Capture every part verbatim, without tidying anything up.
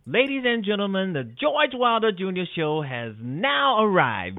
Ladies and gentlemen, the George Wilder Junior Show has now arrived.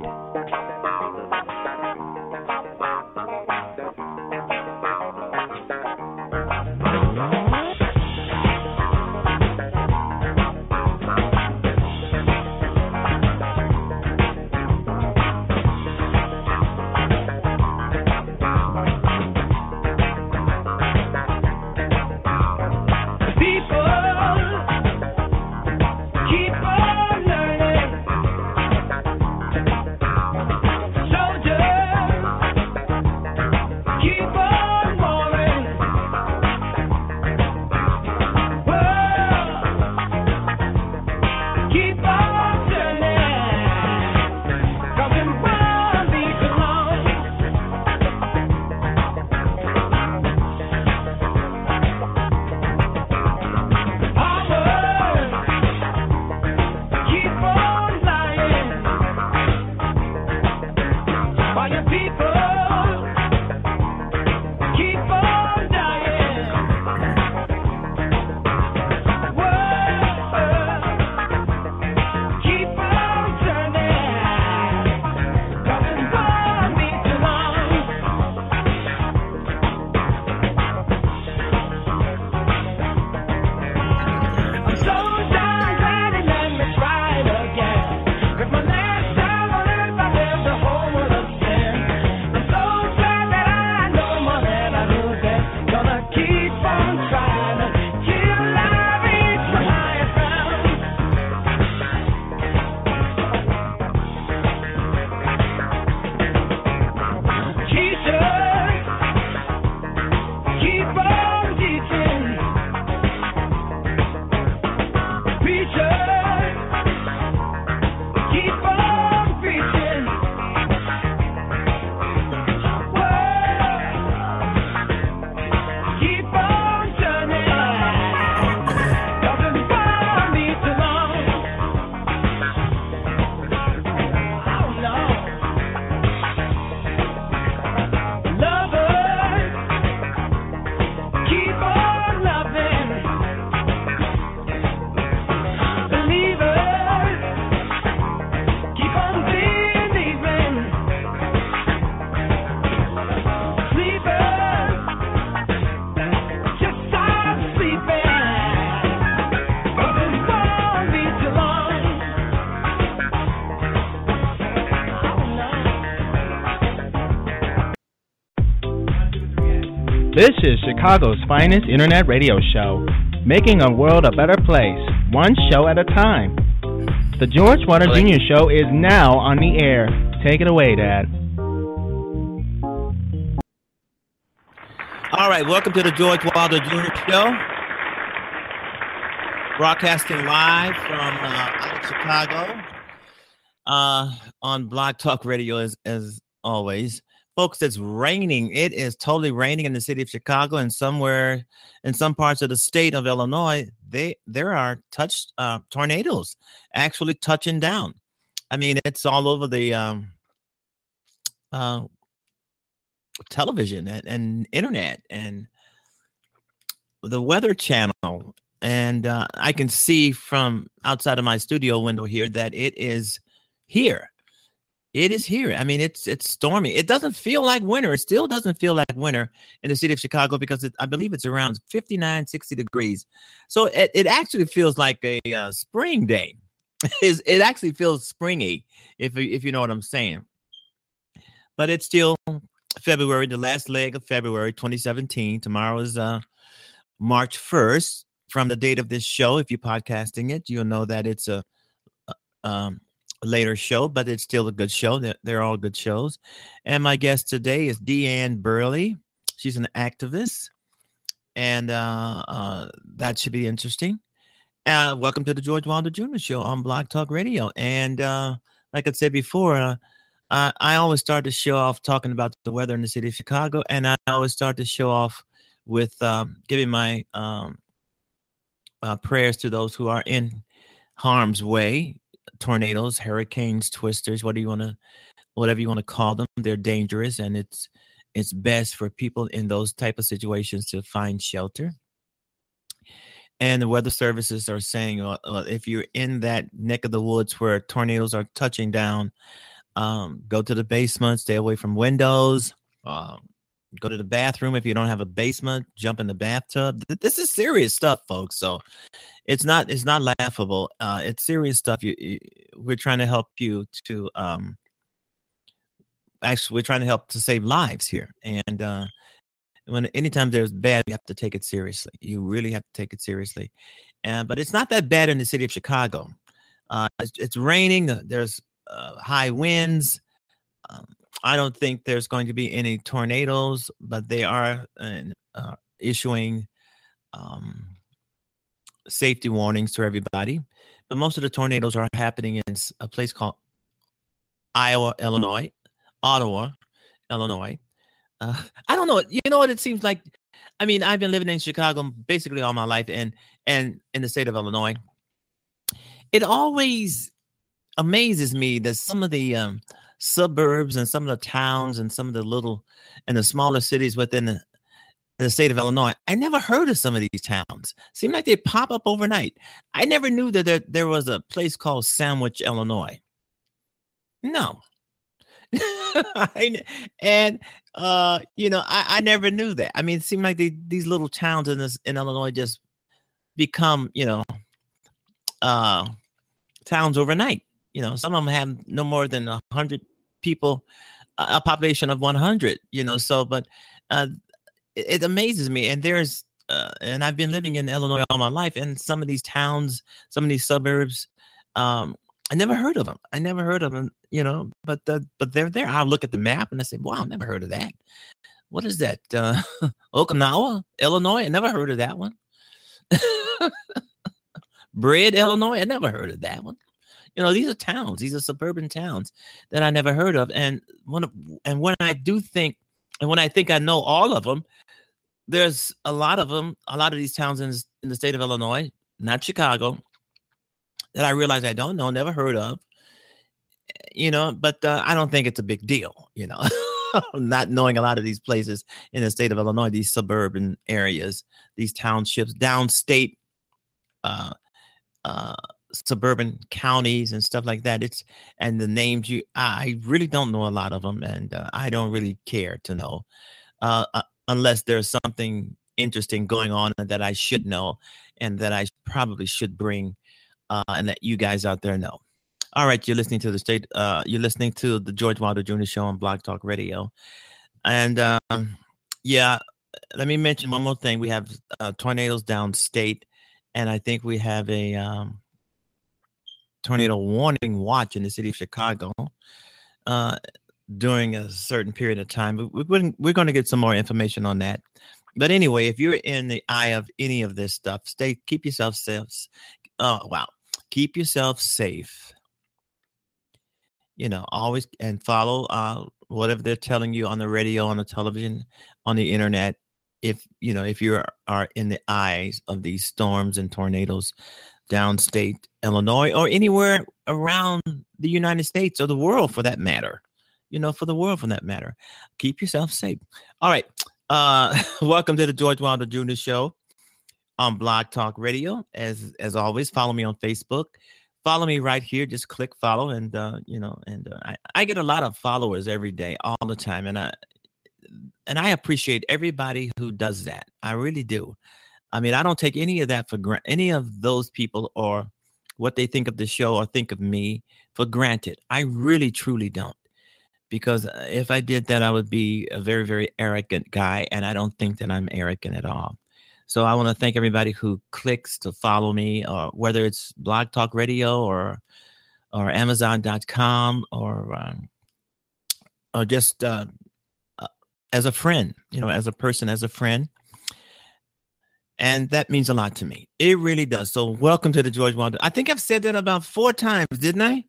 This is Chicago's finest internet radio show, making a world a better place, one show at a time. The George Wilder Junior Show is now on the air. Take it away, Dad. All right, welcome to the George Wilder Junior Show. Broadcasting live from uh, out of Chicago uh, on Blog Talk Radio as, as always. Folks, it's raining. It is totally raining in the city of Chicago, and somewhere in some parts of the state of Illinois, they there are touch uh, tornadoes actually touching down. I mean, it's all over the um, uh, television and, and internet and the Weather Channel. And uh, I can see from outside of my studio window here that it is here. It is here. I mean, it's it's stormy. It doesn't feel like winter. It still doesn't feel like winter in the city of Chicago because it, I believe it's around fifty-nine, sixty degrees. So it, it actually feels like a uh, spring day. It's, it actually feels springy, if if you know what I'm saying. But it's still February, the last leg of February twenty seventeen. Tomorrow is uh, March first. From the date of this show, if you're podcasting it, you'll know that it's a um, later show, but it's still a good show. They're, they're all good shows. And my guest today is Deanne Burley. She's an activist, and uh, uh, that should be interesting. Uh, welcome to the George Wilder Junior Show on Blog Talk Radio. And uh, like I said before, uh, I, I always start the show off talking about the weather in the city of Chicago, and I always start the show off with um, giving my um, uh, prayers to those who are in harm's way. Tornadoes, hurricanes, twisters, what do you want to, whatever you want to call them, they're dangerous, and it's it's best for people in those type of situations to find shelter. And the weather services are saying uh, uh, if you're in that neck of the woods where tornadoes are touching down, um, go to the basement, stay away from windows, uh, go to the bathroom. If you don't have a basement, jump in the bathtub. This is serious stuff, folks. So it's not it's not laughable. Uh, it's serious stuff. You, you, we're trying to help you to um, actually we're trying to help to save lives here. And uh, when anytime there's bad, you have to take it seriously. You really have to take it seriously. And but it's not that bad in the city of Chicago. Uh, it's, it's raining. There's uh, high winds. Um, I don't think there's going to be any tornadoes, but they are uh, issuing um, safety warnings to everybody. But most of the tornadoes are happening in a place called Iowa, Illinois, Ottawa, Illinois. Uh, I don't know. You know what it seems like? I mean, I've been living in Chicago basically all my life, and and in the state of Illinois. It always amazes me that some of the um, suburbs and some of the towns and some of the little and the smaller cities within the, the state of Illinois, I never heard of some of these towns. Seem like they pop up overnight. I never knew that there, there was a place called Sandwich, Illinois. No. and uh you know I, I never knew that. I mean, it seemed like they, these little towns in this in Illinois just become you know uh towns overnight. You know, some of them have no more than a hundred people, a population of one hundred. You know, so but uh it, it amazes me. And there's uh, and I've been living in Illinois all my life, and some of these towns, some of these suburbs, um I never heard of them. I never heard of them, you know, but uh, but they're there. I look at the map and I say, wow, I never heard of that. What is that? Uh, Okinawa, Illinois? I never heard of that one. Bread, Illinois? I never heard of that one. You know, these are towns. These are suburban towns that I never heard of. And one of, and when I do think, and when I think I know all of them, there's a lot of them, a lot of these towns in, in the state of Illinois, not Chicago, that I realize I don't know, never heard of, you know, but uh, I don't think it's a big deal, you know, not knowing a lot of these places in the state of Illinois, these suburban areas, these townships, downstate, uh, uh, suburban counties and stuff like that. It's and the names you, I really don't know a lot of them, and uh, I don't really care to know uh, uh, unless there's something interesting going on that I should know and that I probably should bring. Uh, and that you guys out there know. All right, you're listening to the state. Uh, you're listening to the George Wilder Junior Show on Blog Talk Radio, and um, yeah, let me mention one more thing. We have uh, tornadoes downstate, and I think we have a um, tornado warning watch in the city of Chicago uh, during a certain period of time. We're, we're going to get some more information on that. But anyway, if you're in the eye of any of this stuff, stay, keep yourself safe. Oh, wow. Keep yourself safe. You know, always and follow uh, whatever they're telling you on the radio, on the television, on the internet. If, you know, if you are in the eyes of these storms and tornadoes downstate Illinois or anywhere around the United States or the world for that matter, you know, for the world for that matter, keep yourself safe. All right. Uh, welcome to the George Wilder Junior Show on Blog Talk Radio. As as always, follow me on Facebook. Follow me right here. Just click follow, and uh, you know, and uh, I, I get a lot of followers every day, all the time, and I and I appreciate everybody who does that. I really do. I mean, I don't take any of that for granted. Any of those people or what they think of the show or think of me for granted. I really, truly don't. Because if I did that, I would be a very, very arrogant guy, and I don't think that I'm arrogant at all. So I want to thank everybody who clicks to follow me, or whether it's Blog Talk Radio or or Amazon dot com or um, or just uh, uh, as a friend, you know, as a person, as a friend. And that means a lot to me. It really does. So welcome to the George Wilder. I think I've said that about four times, didn't I?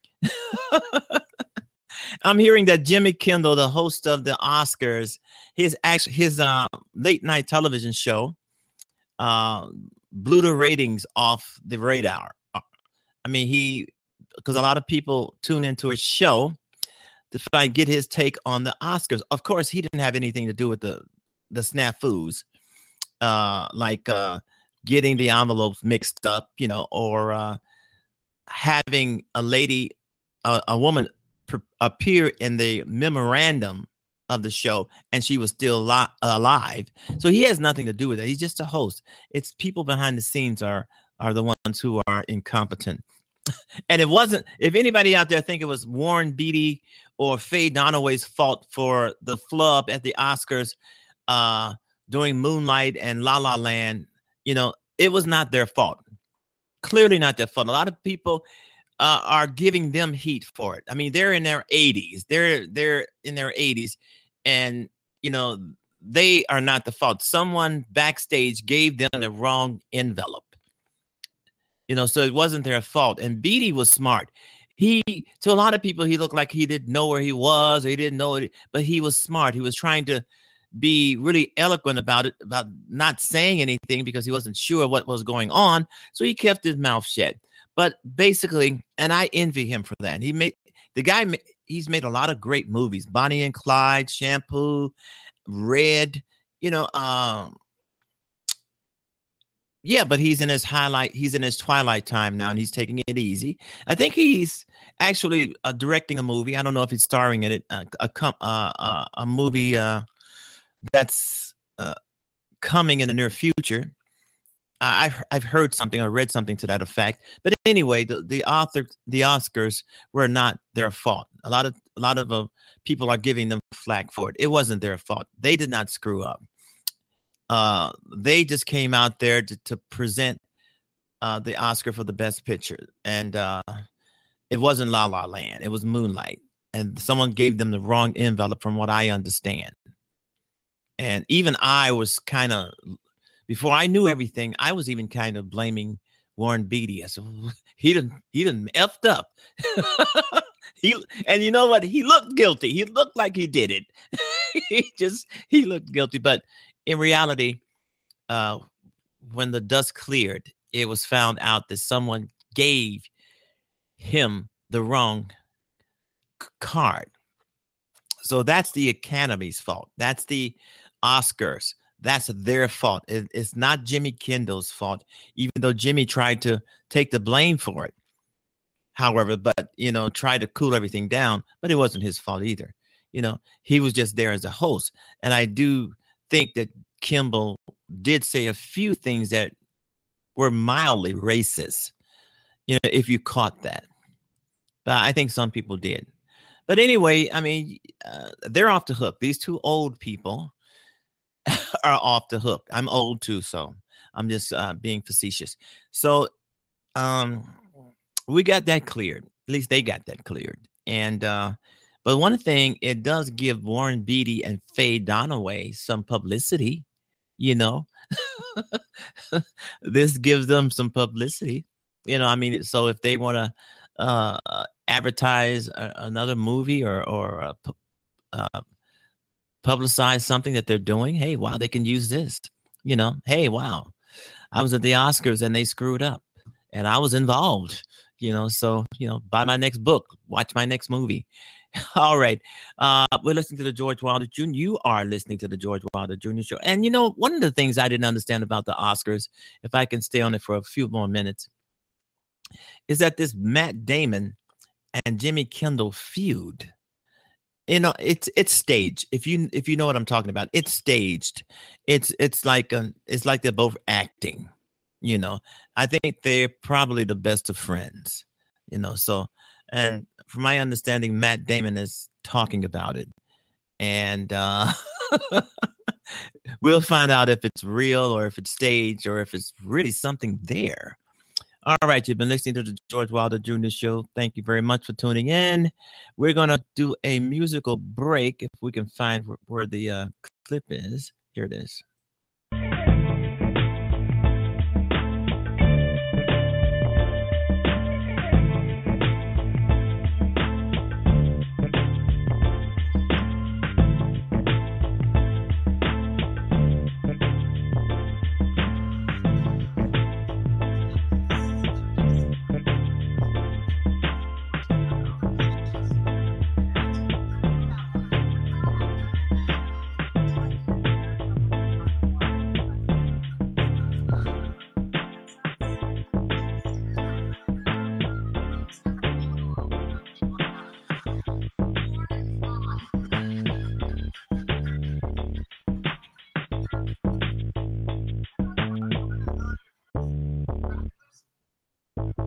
I'm hearing that Jimmy Kimmel, the host of the Oscars, his actually his uh, late night television show, uh, blew the ratings off the radar. I mean, he because a lot of people tune into his show to try and get his take on the Oscars. Of course, he didn't have anything to do with the the snafus, uh, like uh, getting the envelopes mixed up, you know, or uh, having a lady, a, a woman pr- appear in the memorandum of the show and she was still li- alive. So he has nothing to do with it. He's just a host. It's people behind the scenes are are the ones who are incompetent. And it wasn't, if anybody out there think it was Warren Beatty or Faye Dunaway's fault for the flub at the Oscars uh, doing Moonlight and La La Land, you know, it was not their fault. Clearly not their fault. A lot of people uh, are giving them heat for it. I mean, they're in their eighties. They're they're in their eighties, and you know they are not the fault. Someone backstage gave them the wrong envelope. You know, so it wasn't their fault. And Beatty was smart. He, to a lot of people, he looked like he didn't know where he was, or he didn't know it, but he was smart. He was trying to be really eloquent about it, about not saying anything because he wasn't sure what was going on. So he kept his mouth shut. But basically, and I envy him for that. He made the guy, he's made a lot of great movies. Bonnie and Clyde, Shampoo, Red, you know, um, yeah, but he's in his highlight. He's in his twilight time now, and he's taking it easy. I think he's actually uh, directing a movie. I don't know if he's starring in it. Uh, a com- uh, uh, a movie uh, that's uh, coming in the near future. I've I've heard something or read something to that effect. But anyway, the the author, the Oscars were not their fault. A lot of a lot of uh, people are giving them flack for it. It wasn't their fault. They did not screw up. Uh, they just came out there to, to present uh, the Oscar for the Best Picture, and uh, it wasn't La La Land; it was Moonlight, and someone gave them the wrong envelope, from what I understand. And even I was kind of, before I knew everything, I was even kind of blaming Warren Beatty. I said, he didn't, he didn't effed up. he and you know what? He looked guilty. He looked like he did it. he just he looked guilty, but. In reality, uh, when the dust cleared, it was found out that someone gave him the wrong c- card. So that's the Academy's fault. That's the Oscars. That's their fault. It, it's not Jimmy Kindel's fault, even though Jimmy tried to take the blame for it. However, but, you know, tried to cool everything down, but it wasn't his fault either. You know, he was just there as a host. And I do think that Kimball did say a few things that were mildly racist, you know, if you caught that. But I think some people did. But anyway, I mean, uh, they're off the hook. These two old people are off the hook. I'm old too, so I'm just uh, being facetious. So um, we got that cleared. At least they got that cleared. And uh, but one thing, it does give Warren Beatty and Faye Dunaway some publicity, you know. This gives them some publicity, you know. I mean, so if they want to uh, advertise a, another movie or or uh, pu- uh, publicize something that they're doing, hey, wow, they can use this, you know. Hey, wow, I was at the Oscars and they screwed up, and I was involved, you know. So, you know, buy my next book, watch my next movie. All right. Uh, we're listening to the George Wilder Junior You are listening to the George Wilder Junior Show. And, you know, one of the things I didn't understand about the Oscars, if I can stay on it for a few more minutes, is that this Matt Damon and Jimmy Kimmel feud, you know, it's it's staged. If you if you know what I'm talking about, it's staged. It's it's like a, it's like they're both acting. You know, I think they're probably the best of friends. You know, so. And from my understanding, Matt Damon is talking about it. And uh, we'll find out if it's real or if it's staged or if it's really something there. All right, you've been listening to the George Wilder Junior Show. Thank you very much for tuning in. We're going to do a musical break if we can find where, where the uh, clip is. Here it is.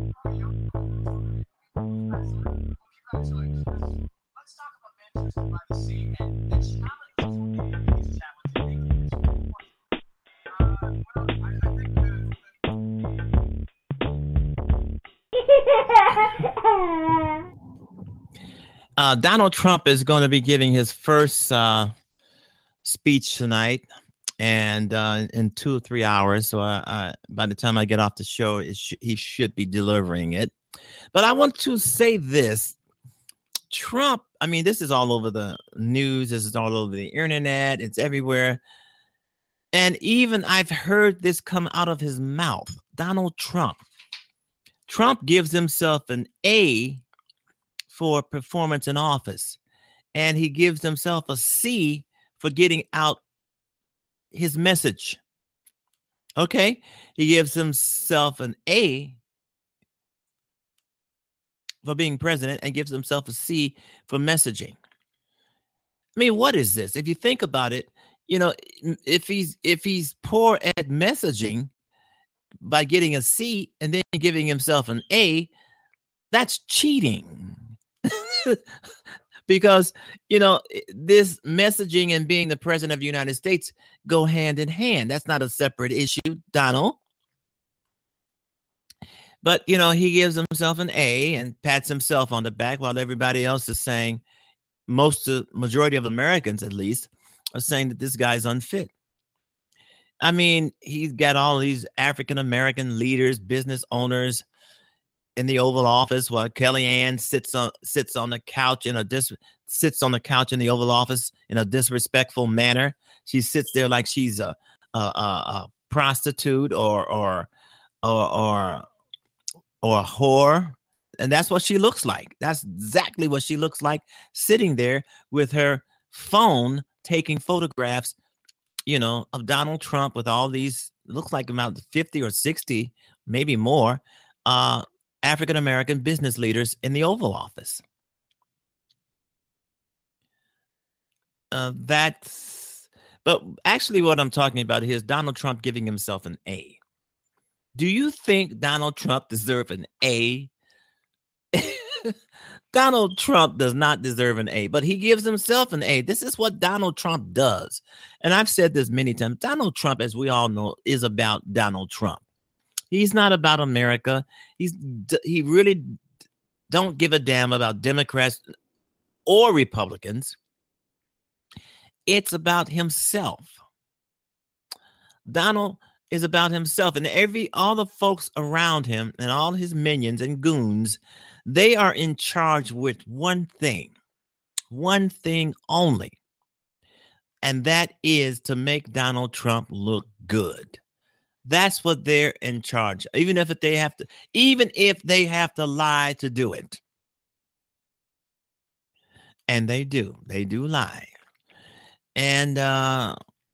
Uh, Donald Trump is going to be giving his first uh, speech tonight, and uh, in two or three hours. So uh, uh, by the time I get off the show, it sh- he should be delivering it. But I want to say this. Trump, I mean, this is all over the news. This is all over the internet. It's everywhere. And even I've heard this come out of his mouth. Donald Trump. Trump gives himself an A for performance in office, and he gives himself a C for getting out his message. Okay? He gives himself an A for being president and gives himself a C for messaging. I mean, what is this? If you think about it, you know, if he's if he's poor at messaging by getting a C and then giving himself an A, that's cheating. Because, you know, this messaging and being the president of the United States go hand in hand. That's not a separate issue, Donald. But, you know, he gives himself an A and pats himself on the back while everybody else is saying, most of the majority of Americans, at least, are saying that this guy's unfit. I mean, he's got all these African-American leaders, business owners in the Oval Office while Kellyanne sits on sits on the couch in a dis sits on the couch in the Oval Office in a disrespectful manner. She sits there like she's a a, a, a prostitute or or or or or a whore, and that's what she looks like. That's exactly what she looks like, sitting there with her phone taking photographs, you know, of Donald Trump with all these, looks like about fifty or sixty, maybe more, uh, African-American business leaders in the Oval Office. Uh, that's, but actually what I'm talking about here is Donald Trump giving himself an A. Do you think Donald Trump deserves an A? Donald Trump does not deserve an A, but he gives himself an A. This is what Donald Trump does. And I've said this many times. Donald Trump, as we all know, is about Donald Trump. He's not about America. He's he really don't give a damn about Democrats or Republicans. It's about himself. Donald is about himself, and every all the folks around him and all his minions and goons, they are in charge with one thing, one thing only, and that is to make Donald Trump look good. That's what they're in charge. Even if they have to, even if they have to lie to do it. And they do. They do lie. And uh,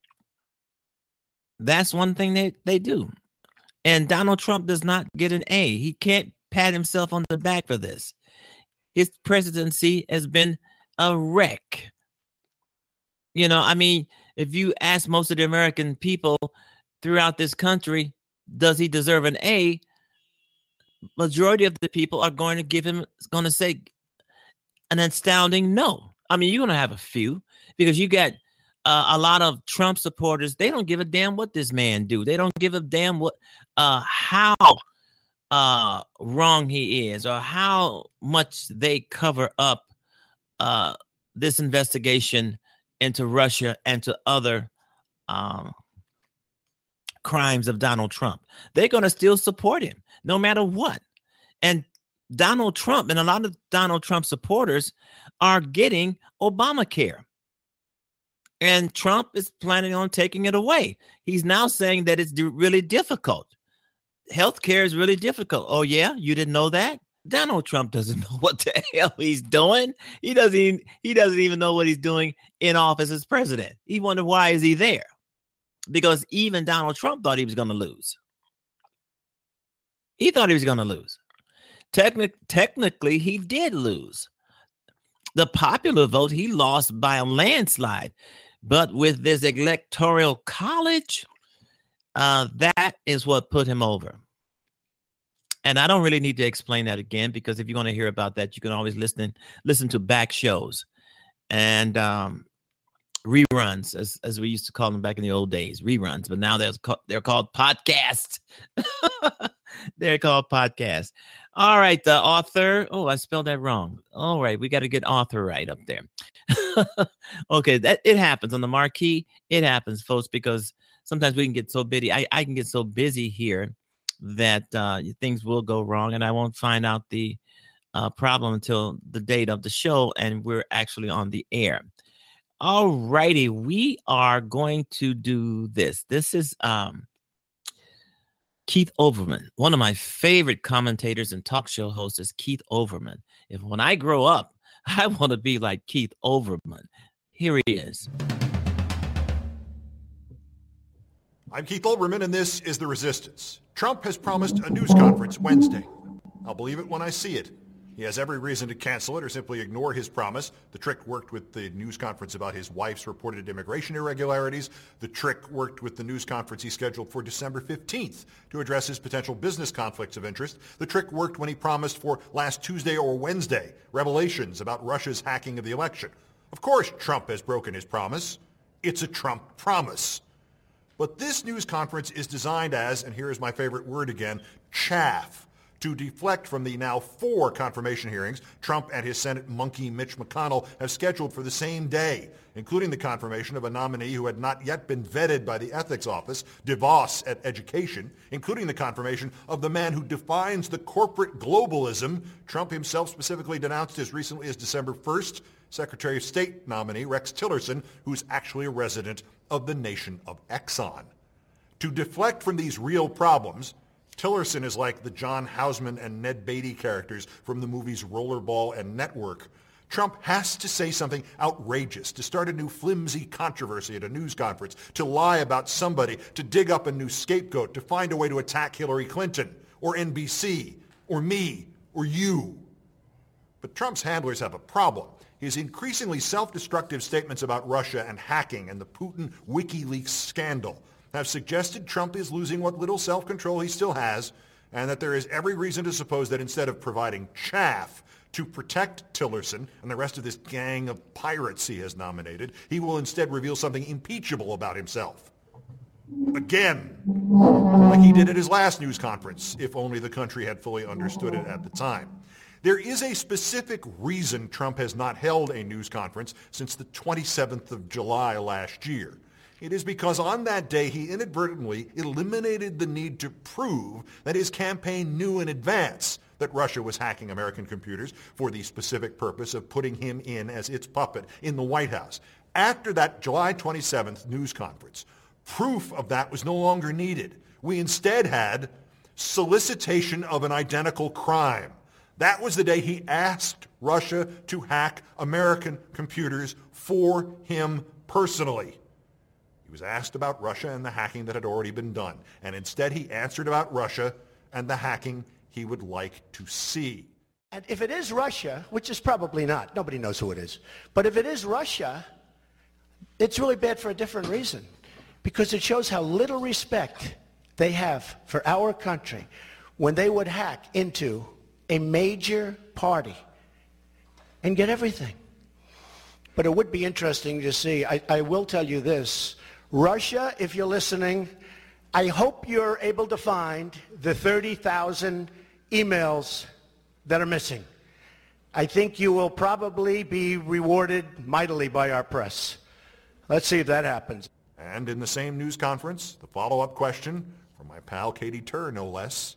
that's one thing they, they do. And Donald Trump does not get an A. He can't pat himself on the back for this. His presidency has been a wreck. You know, I mean, if you ask most of the American people throughout this country, does he deserve an A? Majority of the people are going to give him, going to say an astounding no. I mean, you're going to have a few, because you got uh, a lot of Trump supporters. They don't give a damn what this man do. They don't give a damn what, uh, how uh, wrong he is, or how much they cover up uh, this investigation into Russia and to other um, crimes of Donald Trump. They're going to still support him no matter what. And Donald Trump and a lot of Donald Trump supporters are getting Obamacare. And Trump is planning on taking it away. He's now saying that it's really difficult. Healthcare is really difficult. Oh, yeah? You didn't know that? Donald Trump doesn't know what the hell he's doing. He doesn't even, he doesn't even know what he's doing in office as president. He wondered, why is he there? Because even Donald Trump thought he was going to lose. He thought he was going to lose. Technic- technically, he did lose. The popular vote, he lost by a landslide. But with this electoral college, uh, that is what put him over. And I don't really need to explain that again, because if you want to hear about that, you can always listen listen to back shows and um, reruns, as as we used to call them back in the old days, reruns. But now they're ca- they're called podcasts. They're called podcasts. All right, the author. Oh, I spelled that wrong. All right, we got to get author right up there. Okay, that it happens on the marquee. It happens, folks, because sometimes we can get so busy. I, I can get so busy here that uh, things will go wrong, and I won't find out the uh, problem until the date of the show, and we're actually on the air. All righty, we are going to do this. This is um, Keith Olbermann. One of my favorite commentators and talk show hosts is Keith Olbermann. If when I grow up, I want to be like Keith Olbermann. Here he is. I'm Keith Olbermann, and this is The Resistance. Trump has promised a news conference Wednesday. I'll believe it when I see it. He has every reason to cancel it or simply ignore his promise. The trick worked with the news conference about his wife's reported immigration irregularities. The trick worked with the news conference he scheduled for December fifteenth to address his potential business conflicts of interest. The trick worked when he promised for last Tuesday or Wednesday revelations about Russia's hacking of the election. Of course, Trump has broken his promise. It's a Trump promise. But this news conference is designed as, and here is my favorite word again, chaff, to deflect from the now four confirmation hearings Trump and his Senate monkey Mitch McConnell have scheduled for the same day, including the confirmation of a nominee who had not yet been vetted by the ethics office, DeVos at Education, including the confirmation of the man who defines the corporate globalism Trump himself specifically denounced as recently as December first, Secretary of State nominee Rex Tillerson, who's actually a resident of the nation of Exxon. To deflect from these real problems, Tillerson is like the John Houseman and Ned Beatty characters from the movies Rollerball and Network. Trump has to say something outrageous, to start a new flimsy controversy at a news conference, to lie about somebody, to dig up a new scapegoat, to find a way to attack Hillary Clinton, or N B C, or me, or you. But Trump's handlers have a problem. His increasingly self-destructive statements about Russia and hacking and the Putin WikiLeaks scandal have suggested Trump is losing what little self-control he still has, and that there is every reason to suppose that instead of providing chaff to protect Tillerson and the rest of this gang of pirates he has nominated, he will instead reveal something impeachable about himself. Again, like he did at his last news conference, if only the country had fully understood it at the time. There is a specific reason Trump has not held a news conference since the twenty-seventh of July last year. It is because on that day he inadvertently eliminated the need to prove that his campaign knew in advance that Russia was hacking American computers for the specific purpose of putting him in as its puppet in the White House. After that July twenty-seventh news conference, proof of that was no longer needed. We instead had solicitation of an identical crime. That was the day he asked Russia to hack American computers for him personally. He was asked about Russia and the hacking that had already been done, and instead he answered about Russia and the hacking he would like to see. And if it is Russia, which is probably not, nobody knows who it is, but if it is Russia, it's really bad for a different reason, because it shows how little respect they have for our country when they would hack into a major party and get everything. But it would be interesting to see. I, I will tell you this. Russia, if you're listening, I hope you're able to find the thirty thousand emails that are missing. I think you will probably be rewarded mightily by our press. Let's see if that happens. And in the same news conference, the follow-up question from my pal Katie Tur, no less.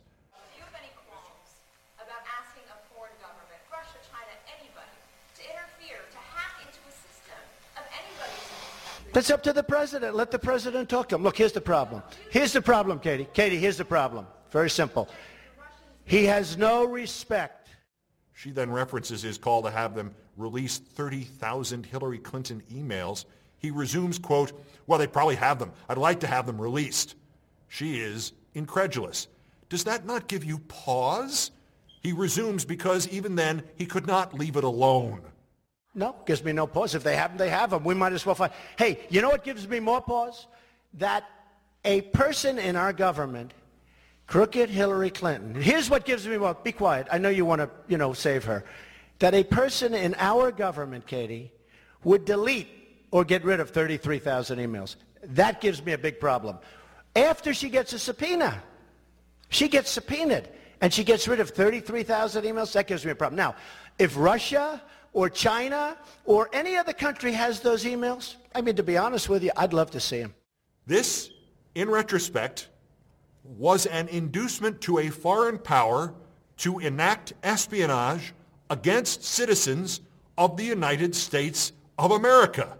That's up to the president. Let the president talk to him. Look, here's the problem. Here's the problem, Katie. Katie, here's the problem. Very simple. He has no respect. She then references his call to have them release thirty thousand Hillary Clinton emails. He resumes, quote, well, they probably have them. I'd like to have them released. She is incredulous. Does that not give you pause? He resumes because even then he could not leave it alone. No, gives me no pause. If they have them, they have them. We might as well find. Hey, you know what gives me more pause? That a person in our government Crooked Hillary Clinton. Here's what gives me, well, be quiet. I know you want to, you know, save her. That a person in our government, Katie, would delete or get rid of thirty-three thousand emails. That gives me a big problem. After she gets a subpoena, she gets subpoenaed, and she gets rid of thirty-three thousand emails, that gives me a problem. Now, if Russia or China or any other country has those emails, I mean, to be honest with you, I'd love to see them. This, in retrospect, was an inducement to a foreign power to enact espionage against citizens of the United States of America.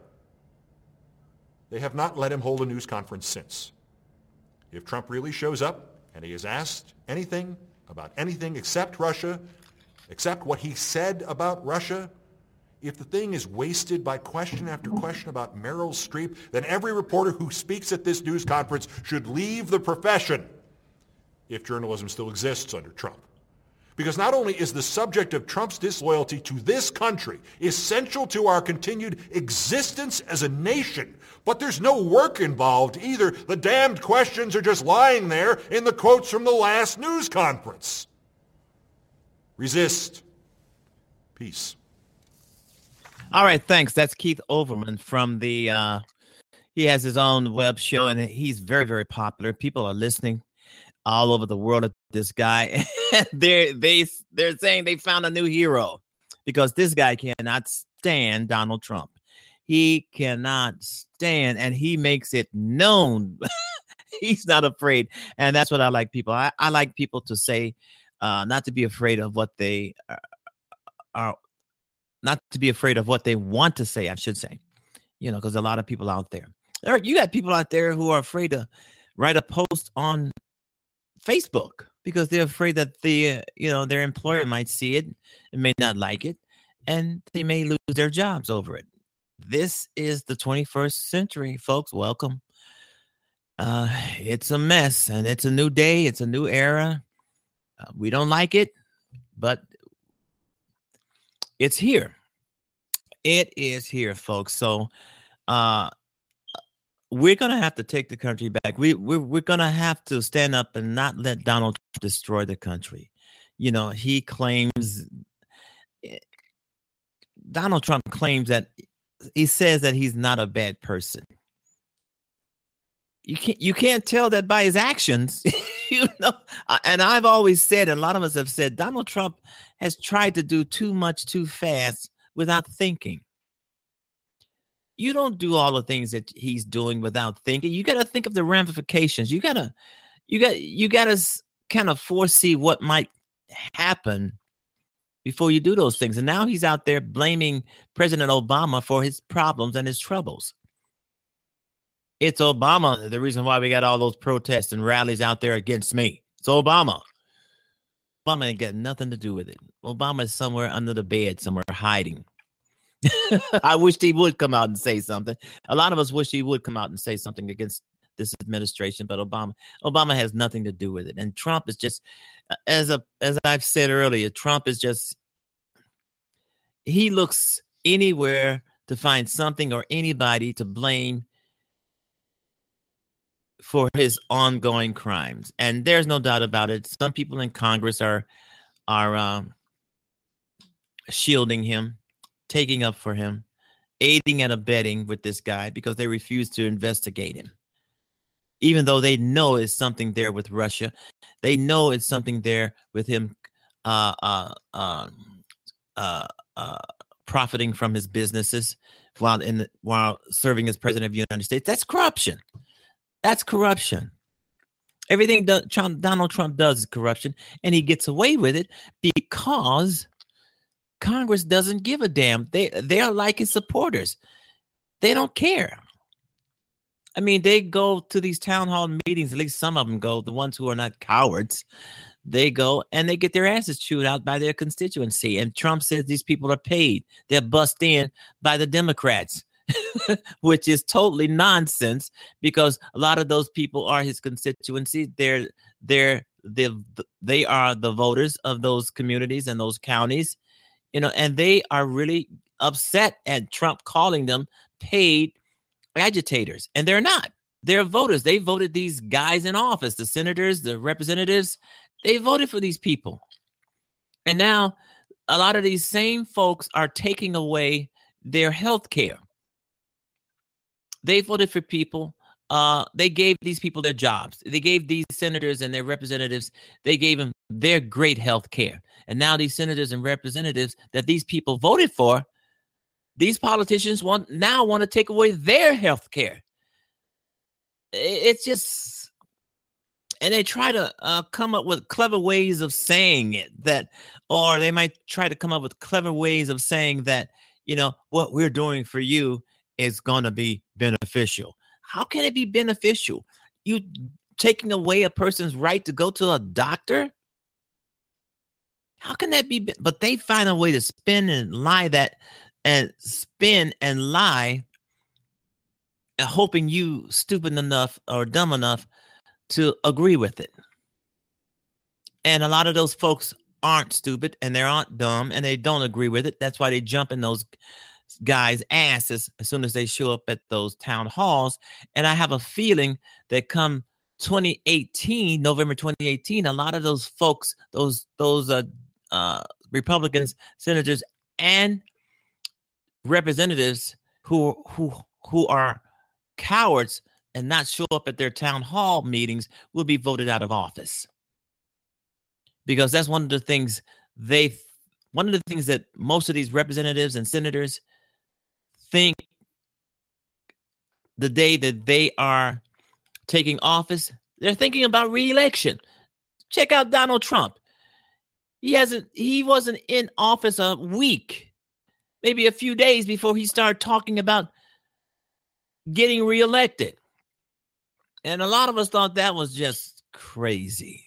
They have not let him hold a news conference since. If Trump really shows up and he is asked anything about anything except Russia, except what he said about Russia, if the thing is wasted by question after question about Meryl Streep, then every reporter who speaks at this news conference should leave the profession, if journalism still exists under Trump. Because not only is the subject of Trump's disloyalty to this country essential to our continued existence as a nation, but there's no work involved either. The damned questions are just lying there in the quotes from the last news conference. Resist. Peace. All right, thanks. That's Keith Olbermann from the, uh, he has his own web show, and he's very, very popular. People are listening all over the world at this guy. they're, they, they're saying they found a new hero because this guy cannot stand Donald Trump. He cannot stand, and he makes it known. He's not afraid, and that's what I like people. I, I like people to say, uh, not to be afraid of what they are, are not to be afraid of what they want to say, I should say, you know, because a lot of people out there, Eric, you got people out there who are afraid to write a post on Facebook because they're afraid that the, uh, you know, their employer might see it and may not like it, and they may lose their jobs over it. This is the twenty-first century, folks. Welcome. Uh, it's a mess, and it's a new day. It's a new era. Uh, we don't like it, but it's here. It is here, folks. So uh, we're going to have to take the country back. We, we're we're going to have to stand up and not let Donald Trump destroy the country. You know, he claims, Donald Trump claims that, he says that he's not a bad person. You can't, you can't tell that by his actions. You know, and I've always said, and a lot of us have said, Donald Trump has tried to do too much too fast without thinking. You don't do all the things that he's doing without thinking. You got to think of the ramifications. You got to, you got, you got to kind of foresee what might happen before you do those things. And now he's out there blaming President Obama for his problems and his troubles. It's Obama, the reason why we got all those protests and rallies out there against me. It's Obama. Obama ain't got nothing to do with it. Obama is somewhere under the bed, somewhere hiding. I wish he would come out and say something. A lot of us wish he would come out and say something against this administration, but Obama, Obama has nothing to do with it. And Trump is just, as a as I've said earlier, Trump is just, he looks anywhere to find something or anybody to blame for his ongoing crimes. And there's no doubt about it. Some people in Congress are are um, shielding him, taking up for him, aiding and abetting with this guy because they refuse to investigate him. Even though they know it's something there with Russia. They know it's something there with him uh, uh, uh, uh, uh, profiting from his businesses while in the, while serving as president of the United States. That's corruption. That's corruption. Everything do, Trump, Donald Trump does is corruption, and he gets away with it because Congress doesn't give a damn. They they are like his supporters. They don't care. I mean, they go to these town hall meetings. At least some of them go. The ones who are not cowards, they go and they get their asses chewed out by their constituency. And Trump says these people are paid. They're bussed in by the Democrats. Which is totally nonsense because a lot of those people are his constituency. They're they're they they are the voters of those communities and those counties, you know, and they are really upset at Trump calling them paid agitators, and they're not. They're voters. They voted these guys in office, the senators, the representatives. They voted for these people. And now a lot of these same folks are taking away their health care. They voted for people. Uh, they gave these people their jobs. They gave these senators and their representatives, they gave them their great health care. And now these senators and representatives that these people voted for, these politicians want now want to take away their health care. It's just, and they try to uh, come up with clever ways of saying it that, or they might try to come up with clever ways of saying that, you know, what we're doing for you is going to be beneficial. How can it be beneficial? You taking away a person's right to go to a doctor? How can that be? But they find a way to spin and lie that and spin and lie, hoping you stupid enough or dumb enough to agree with it. And a lot of those folks aren't stupid and they aren't dumb and they don't agree with it. That's why they jump in those guys' asses as soon as they show up at those town halls. And I have a feeling that come twenty eighteen, November twenty eighteen, a lot of those folks, those those uh, uh, Republicans, senators, and representatives who who who are cowards and not show up at their town hall meetings will be voted out of office. Because that's one of the things they, one of the things that most of these representatives and senators think the day that they are taking office, they're thinking about re-election. Check out Donald Trump. He hasn't, he wasn't in office a week, maybe a few days before he started talking about getting reelected. And a lot of us thought that was just crazy.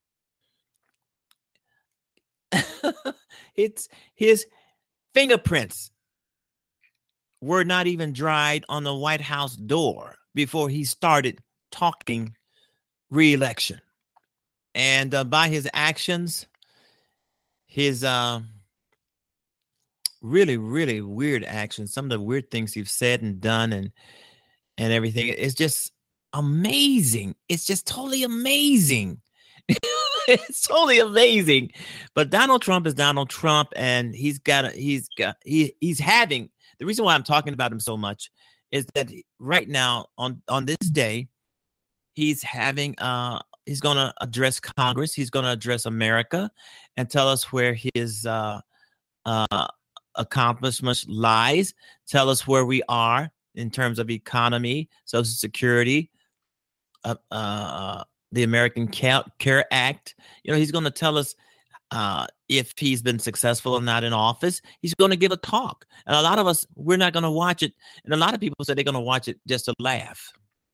It's his fingerprints were not even dried on the White House door before he started talking re-election. And uh, by his actions, his uh, really, really weird actions, some of the weird things he's said and done and and everything, it's just amazing. It's just totally amazing. It's totally amazing. But Donald Trump is Donald Trump, and he's got a, he's got he he's having, the reason why I'm talking about him so much is that right now on on this day he's having uh he's going to address Congress, he's going to address America and tell us where his uh uh accomplishments lies, tell us where we are in terms of economy, Social Security, uh, uh the American Care Act. You know, he's going to tell us uh, if he's been successful or not in office. He's going to give a talk. And a lot of us, we're not going to watch it. And a lot of people say they're going to watch it just to laugh.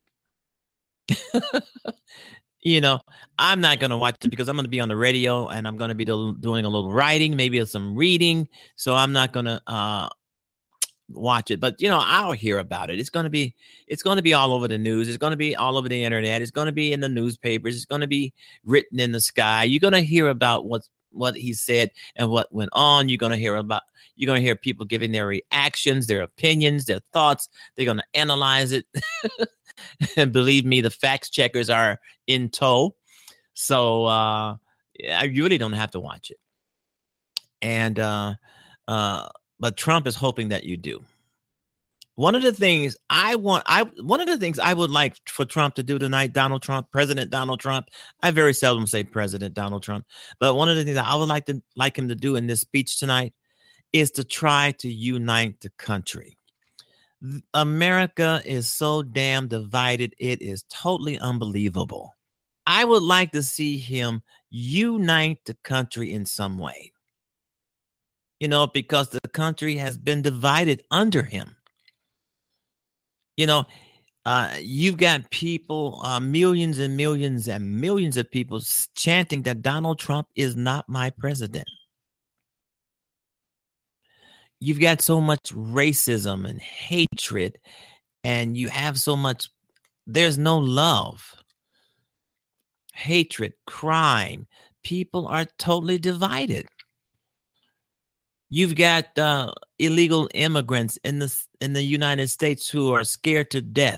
You know, I'm not going to watch it because I'm going to be on the radio and I'm going to be do- doing a little writing, maybe some reading. So I'm not going to uh, watch it, but you know, I'll hear about it. It's going to be, it's going to be all over the news. It's going to be all over the internet. It's going to be in the newspapers. It's going to be written in the sky. You're going to hear about what, what he said and what went on. You're going to hear about, you're going to hear people giving their reactions, their opinions, their thoughts. They're going to analyze it. And believe me, the fact checkers are in tow. So uh, I really don't have to watch it. And, uh, uh, but Trump is hoping that you do. One of the things I want, I one of the things I would like for Trump to do tonight, Donald Trump, President Donald Trump. I very seldom say President Donald Trump, but one of the things that I would like to like him to do in this speech tonight is to try to unite the country. America is so damn divided; it is totally unbelievable. I would like to see him unite the country in some way. You know, because the country has been divided under him. You know, uh, you've got people, uh, millions and millions and millions of people chanting that Donald Trump is not my president. You've got so much racism and hatred, and you have so much, there's no love, hatred, crime. People are totally divided. You've got uh, illegal immigrants in the in the United States who are scared to death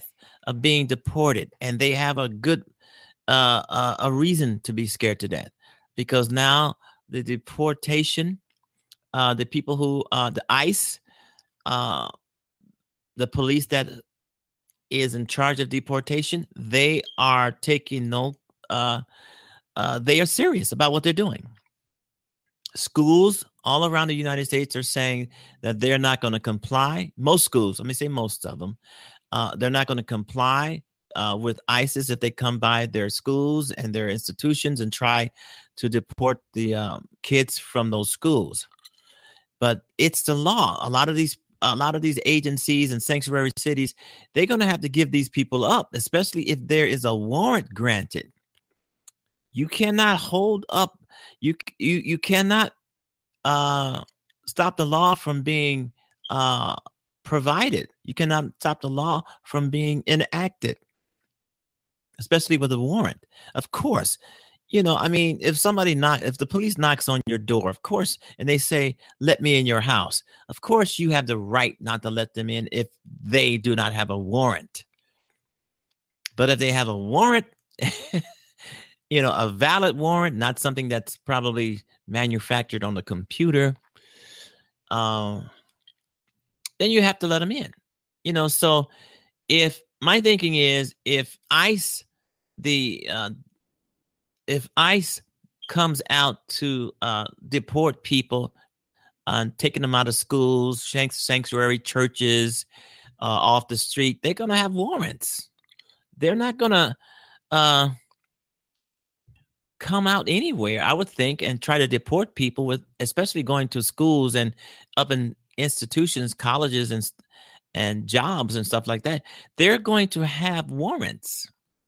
of being deported, and they have a good uh, uh, a reason to be scared to death, because now the deportation, uh, the people who uh, the ICE, uh, the police that is in charge of deportation, they are taking no, uh, uh, they are serious about what they're doing. Schools all around the United States are saying that they're not going to comply. Most schools, let me say most of them, uh, they're not going to comply uh, with ISIS if they come by their schools and their institutions and try to deport the um, kids from those schools. But it's the law. A lot of these a lot of these agencies and sanctuary cities, they're going to have to give these people up, especially if there is a warrant granted. You cannot hold up. You you you cannot uh, stop the law from being uh, provided. You cannot stop the law from being enacted, especially with a warrant. Of course, you know, I mean, if somebody knock, if the police knocks on your door, of course, and they say, "Let me in your house," of course, you have the right not to let them in if they do not have a warrant. But if they have a warrant, you know, a valid warrant, not something that's probably manufactured on the computer, uh, then you have to let them in. You know, so if my thinking is, if ICE, the uh, if ICE comes out to uh, deport people, uh, taking them out of schools, sanctuary churches, uh, off the street, they're going to have warrants. They're not going to uh, come out anywhere, I would think, and try to deport people, with, especially going to schools and up in institutions, colleges, and and jobs and stuff like that. They're going to have warrants.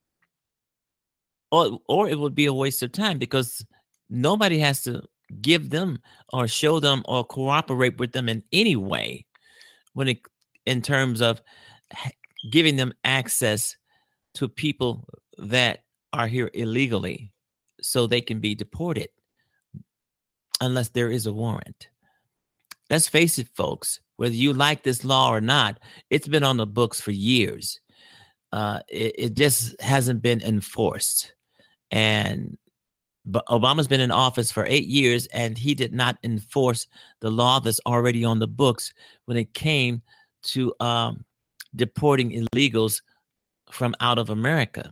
Or, or it would be a waste of time, because nobody has to give them or show them or cooperate with them in any way when it, in terms of giving them access to people that are here illegally so they can be deported, unless there is a warrant. Let's face it, folks, whether you like this law or not, it's been on the books for years. Uh, it, it just hasn't been enforced. And but Obama's been in office for eight years, and he did not enforce the law that's already on the books when it came to um, deporting illegals from out of America.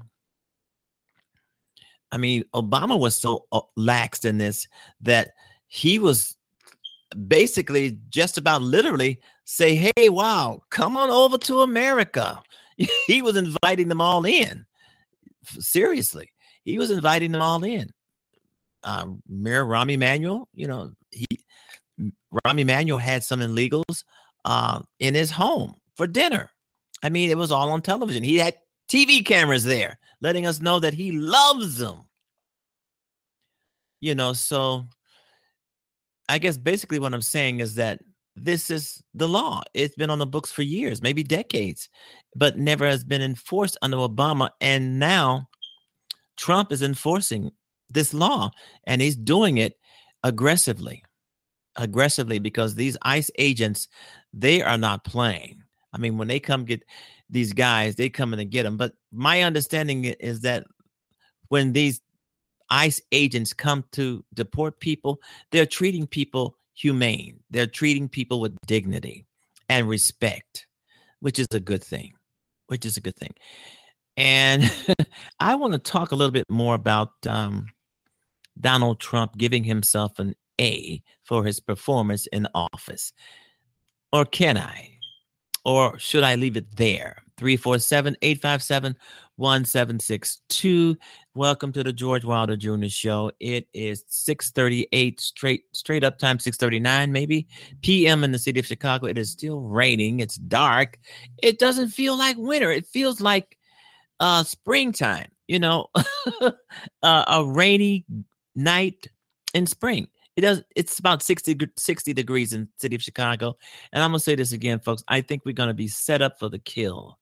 I mean, Obama was so lax in this that he was basically just about literally say, "Hey, wow, come on over to America." He was inviting them all in. Seriously. He was inviting them all in. Uh, Mayor Rahm Emanuel, you know, he Rahm Emanuel had some illegals uh, in his home for dinner. I mean, it was all on television. He had T V cameras there, letting us know that he loves them. You know, so I guess basically what I'm saying is that this is the law. It's been on the books for years, maybe decades, but never has been enforced under Obama. And now Trump is enforcing this law, and he's doing it aggressively, aggressively, because these ICE agents, they are not playing. I mean, when they come get these guys, they come in and get them. But my understanding is that when these ICE agents come to deport people, they're treating people humane. They're treating people with dignity and respect, which is a good thing, which is a good thing. And I want to talk a little bit more about um, Donald Trump giving himself an A for his performance in office. Or can I? Or should I leave it there? three four seven, eight five seven, one seven six two. Welcome to the George Wilder Junior Show. It is six thirty-eight straight straight up time, six thirty-nine maybe P M in the city of Chicago. It is still raining. It's dark. It doesn't feel like winter. It feels like uh, springtime, you know, uh, a rainy night in spring. It does. It's about sixty, sixty degrees in the city of Chicago. And I'm going to say this again, folks. I think we're going to be set up for the kill.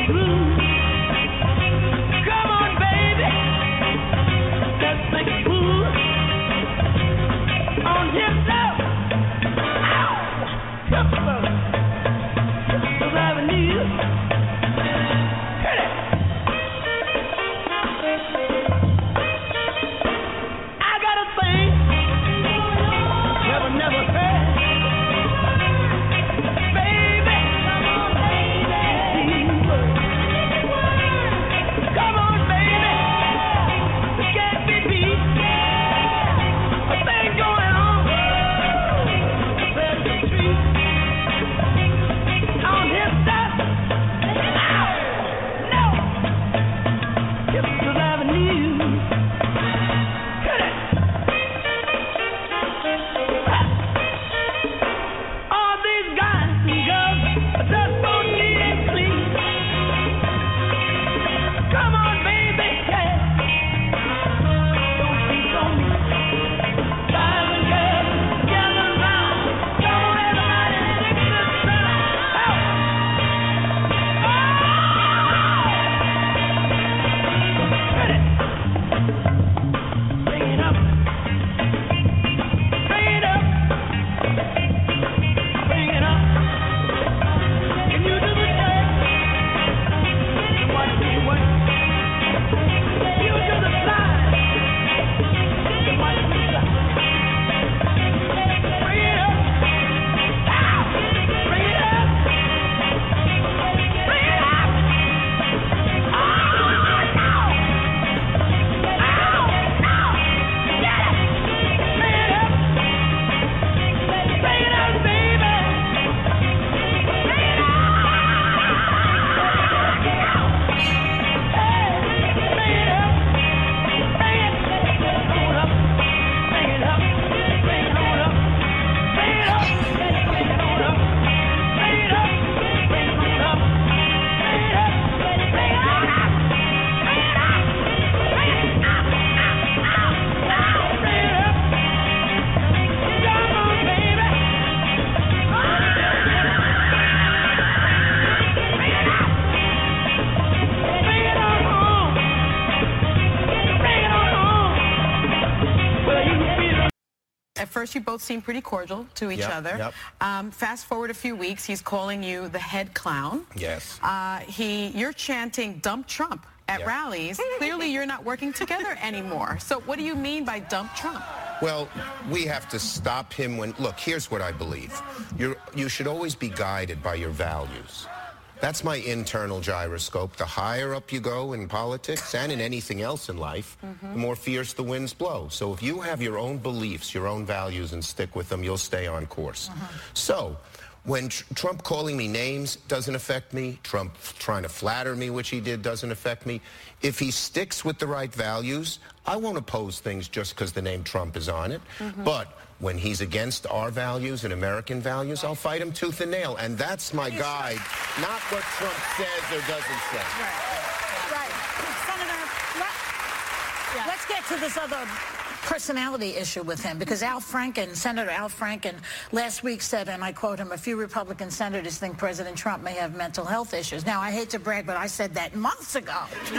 At first, you both seem pretty cordial to each Yep, other. yep. Um, fast forward a few weeks, he's calling you the head clown. Yes. Uh, he, you're chanting "Dump Trump" at Yep. rallies. Clearly, you're not working together anymore. So, what do you mean by "Dump Trump"? Well, we have to stop him when, look, here's what I believe. You're, you should always be guided by your values. That's my internal gyroscope. The higher up you go in politics and in anything else in life, mm-hmm. the more fierce the winds blow. So if you have your own beliefs, your own values, and stick with them, you'll stay on course. Uh-huh. So when tr Trump calling me names doesn't affect me, Trump trying to flatter me, which he did, doesn't affect me. If he sticks with the right values, I won't oppose things just because the name Trump is on it. Mm-hmm. But when he's against our values and American values, I'll fight him tooth and nail. And that's my guide, not what Trump says or doesn't say. Right. Right. Senator, let, yeah. let's get to this other personality issue with him, because Al Franken, Senator Al Franken, last week said, and I quote him, "A few Republican senators think President Trump may have mental health issues." Now, I hate to brag, but I said that months ago.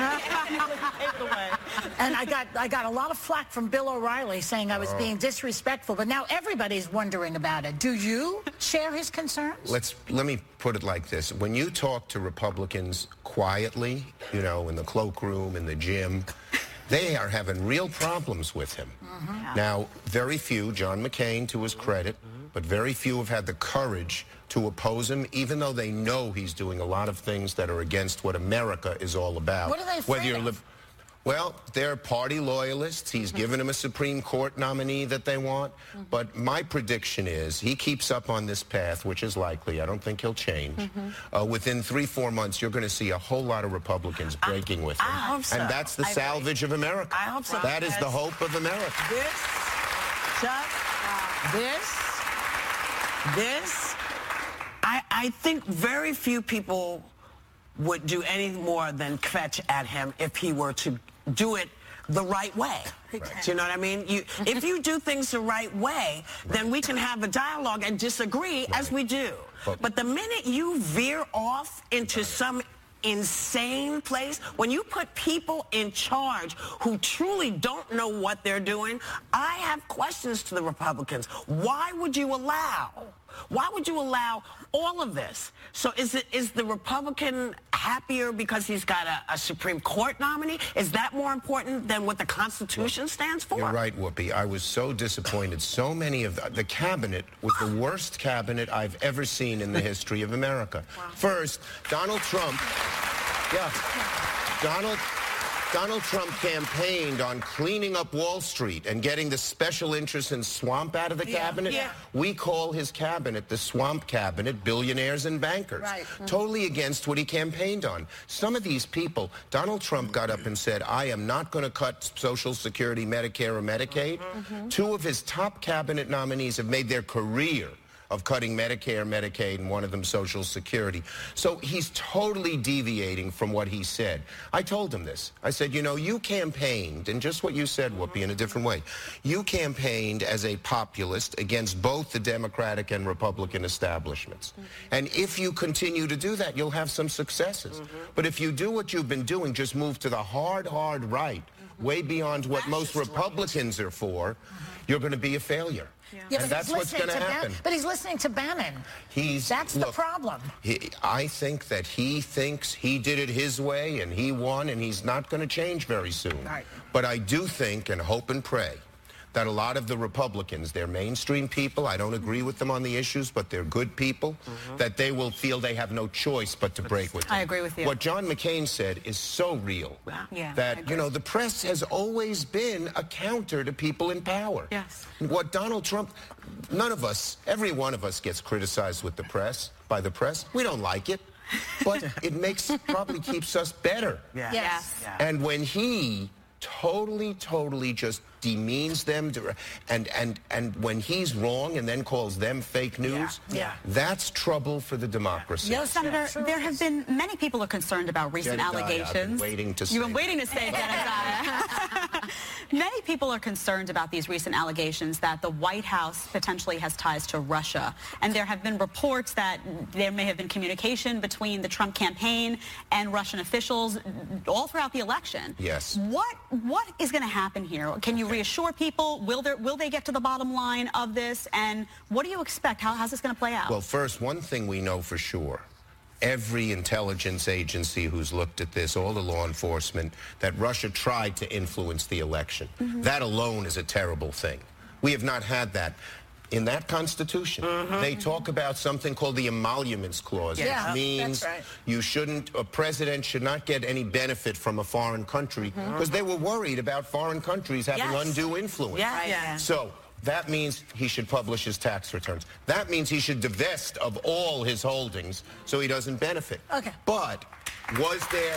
And I got I got a lot of flack from Bill O'Reilly saying I was oh. being disrespectful, but now everybody's wondering about it. Do you share his concerns? Let's let me put it like this. When you talk to Republicans quietly, you know, in the cloakroom, in the gym, they are having real problems with him. Mm-hmm. Now, very few, John McCain to his credit, but very few have had the courage to oppose him, even though they know he's doing a lot of things that are against what America is all about. What are they afraid Whether you're of? Well, they're party loyalists. He's mm-hmm. given them a Supreme Court nominee that they want. Mm-hmm. But my prediction is he keeps up on this path, which is likely. I don't think he'll change. Mm-hmm. uh, within three, four months, you're going to see a whole lot of Republicans breaking I, with him. I hope so. And that's the I salvage agree. of America. I hope so. That is the hope of America. This, Chuck, this, this, I, I think very few people would do any more than kvetch at him if he were to do it the right way. Right. Do you know what I mean? You, if you do things the right way, then we can have a dialogue and disagree right. as we do. But, but the minute you veer off into right. some insane place? When you put people in charge who truly don't know what they're doing, I have questions to the Republicans. Why would you allow, why would you allow all of this? So is it is the Republican happier because he's got a, a Supreme Court nominee? Is that more important than what the Constitution stands for? You're right, Whoopi. I was so disappointed. So many of the, the cabinet was the worst cabinet I've ever seen in the history of America. Wow. First, Donald Trump, yeah, Donald, Donald Trump campaigned on cleaning up Wall Street and getting the special interests in swamp out of the Yeah, cabinet. yeah. We call his cabinet the swamp cabinet, billionaires and bankers. Right. Mm-hmm. Totally against what he campaigned on. Some of these people, Donald Trump got up and said, I am not going to cut Social Security, Medicare, or Medicaid. Mm-hmm. Two of his top cabinet nominees have made their career of cutting Medicare, Medicaid, and one of them Social Security. So he's totally deviating from what he said. I told him this. I said, you know, you campaigned, and just what you said, Whoopi, in a different way. You campaigned as a populist against both the Democratic and Republican establishments. Mm-hmm. And if you continue to do that, you'll have some successes. Mm-hmm. But if you do what you've been doing, just move to the hard, hard right, mm-hmm. way beyond what most Republicans are for, mm-hmm. you're going to be a failure. Yeah, and but that's he's what's listening going to to happen. Ban- but he's listening to Bannon. He's That's look, the problem. He, I think that he thinks he did it his way and he won, and he's not going to change very soon. Right. But I do think and hope and pray that a lot of the Republicans, they're mainstream people, I don't agree with them on the issues, but they're good people, mm-hmm. that they will feel they have no choice but to break with them. I agree with you. What John McCain said is so real. Yeah, that, you know, the press has always been a counter to people in power. Yes. What Donald Trump, none of us, every one of us gets criticized with the press, by the press. We don't like it, but it makes, probably keeps us better. Yeah. Yes. Yeah. And when he totally, totally just demeans them, and and and when he's wrong and then calls them fake news, Yeah. Yeah. that's trouble for the democracy. You know, Senator, there have been, many people are concerned about recent Jedediah, allegations. I've been waiting to You've been say waiting to say Jedediah. Many people are concerned about these recent allegations that the White House potentially has ties to Russia. And there have been reports that there may have been communication between the Trump campaign and Russian officials all throughout the election. Yes. What What is going to happen here? Can you reassure people? Will there will they get to the bottom line of this? And what do you expect? How, how's this going to play out? Well, first, one thing we know for sure. Every intelligence agency who's looked at this, all the law enforcement, that Russia tried to influence the election. Mm-hmm. That alone is a terrible thing. We have not had that. In that Constitution, mm-hmm. they talk about something called the Emoluments Clause, Yeah, which means that's right. you shouldn't, a president should not get any benefit from a foreign country, because mm-hmm. they were worried about foreign countries having Yes. undue influence. Yeah, right. yeah. So that means he should publish his tax returns. That means he should divest of all his holdings so he doesn't benefit. Okay. But was there...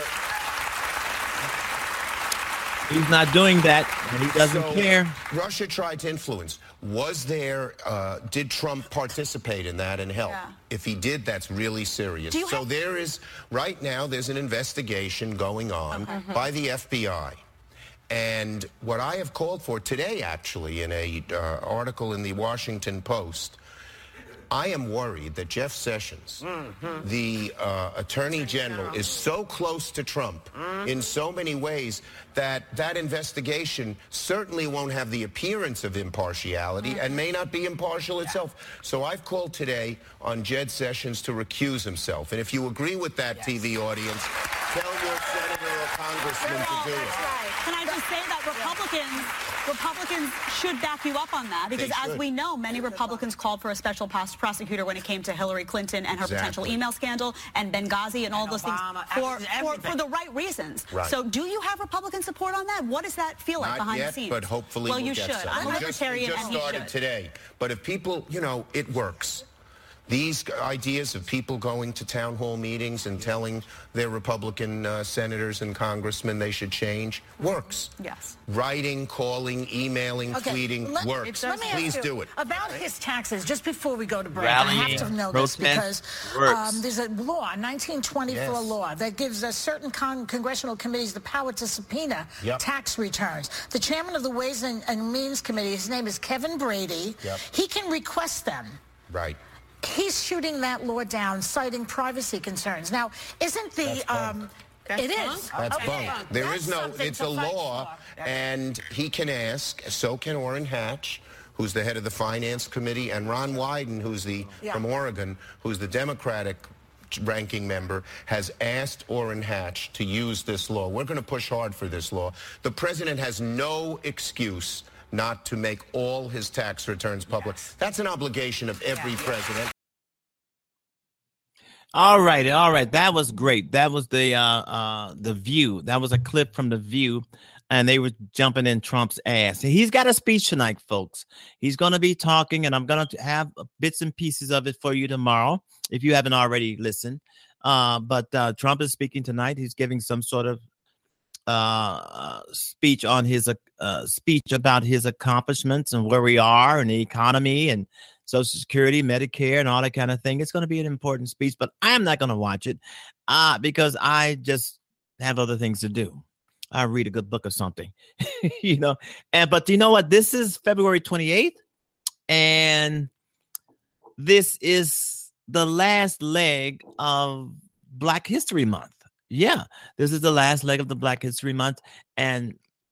He's not doing that, and he doesn't so, care. Russia tried to influence. Was there, uh, did Trump participate in that and help? Yeah. If he did, that's really serious. Do you So have- there is, right now, there's an investigation going on Okay. by the F B I. And what I have called for today, actually, in a uh, article in the Washington Post, I am worried that Jeff Sessions, mm-hmm. the uh, Attorney General, is so close to Trump mm-hmm. in so many ways that that investigation certainly won't have the appearance of impartiality mm-hmm. and may not be impartial yeah. itself. So I've called today on Jed Sessions to recuse himself. And if you agree with that, yes. T V audience, tell your senator or congressman well, to do that's it. Right. Can I just say that Republicans, Republicans should back you up on that, because as we know, many Republicans called for a special prosecutor when it came to Hillary Clinton and her exactly. potential email scandal and Benghazi and all and those Obama, things for, for, for the right reasons. Right. So do you have Republican support on that? What does that feel like Not behind yet, the scenes? but hopefully well, we'll you get should. some. I'm a We just- libertarian, we just and he started should. today. But if people, you know, it works. These ideas of people going to town hall meetings and telling their Republican uh, senators and congressmen they should change works. Yes. Writing, calling, emailing, Okay, tweeting let- works. Let me Please ask you do it. about his taxes, just before we go to break. Rallying, I have to know protest, this because works. um, there's a law, nineteen twenty-four Yes. law, that gives uh, certain con congressional committees the power to subpoena Yep. tax returns. The chairman of the Ways and, and Means Committee, his name is Kevin Brady. Yep. He can request them. Right. he's shooting that law down, citing privacy concerns. Now, isn't the... Um, That's it bunk? is. That's okay. bunk. There That's is no, something it's to a fight law, for. and he can ask, so can Orrin Hatch, who's the head of the Finance Committee, and Ron Wyden, who's the, Yeah. from Oregon, who's the Democratic ranking member, has asked Orrin Hatch to use this law. We're going to push hard for this law. The president has no excuse not to make all his tax returns public. Yes. That's an obligation of every yeah. president. All right, all right. That was great. That was the uh, uh, the View. That was a clip from the View, and they were jumping in Trump's ass. He's got a speech tonight, folks. He's going to be talking, and I'm going to have bits and pieces of it for you tomorrow, if you haven't already listened. Uh, but uh, Trump is speaking tonight. He's giving some sort of uh, speech on his uh, speech about his accomplishments and where we are in the economy and Social Security, Medicare, and all that kind of thing. It's going to be an important speech, but I am not going to watch it uh, because I just have other things to do. I read a good book or something, you know. And but you know what? This is February twenty-eighth, and this is the last leg of Black History Month. Yeah, this is the last leg of the Black History Month, and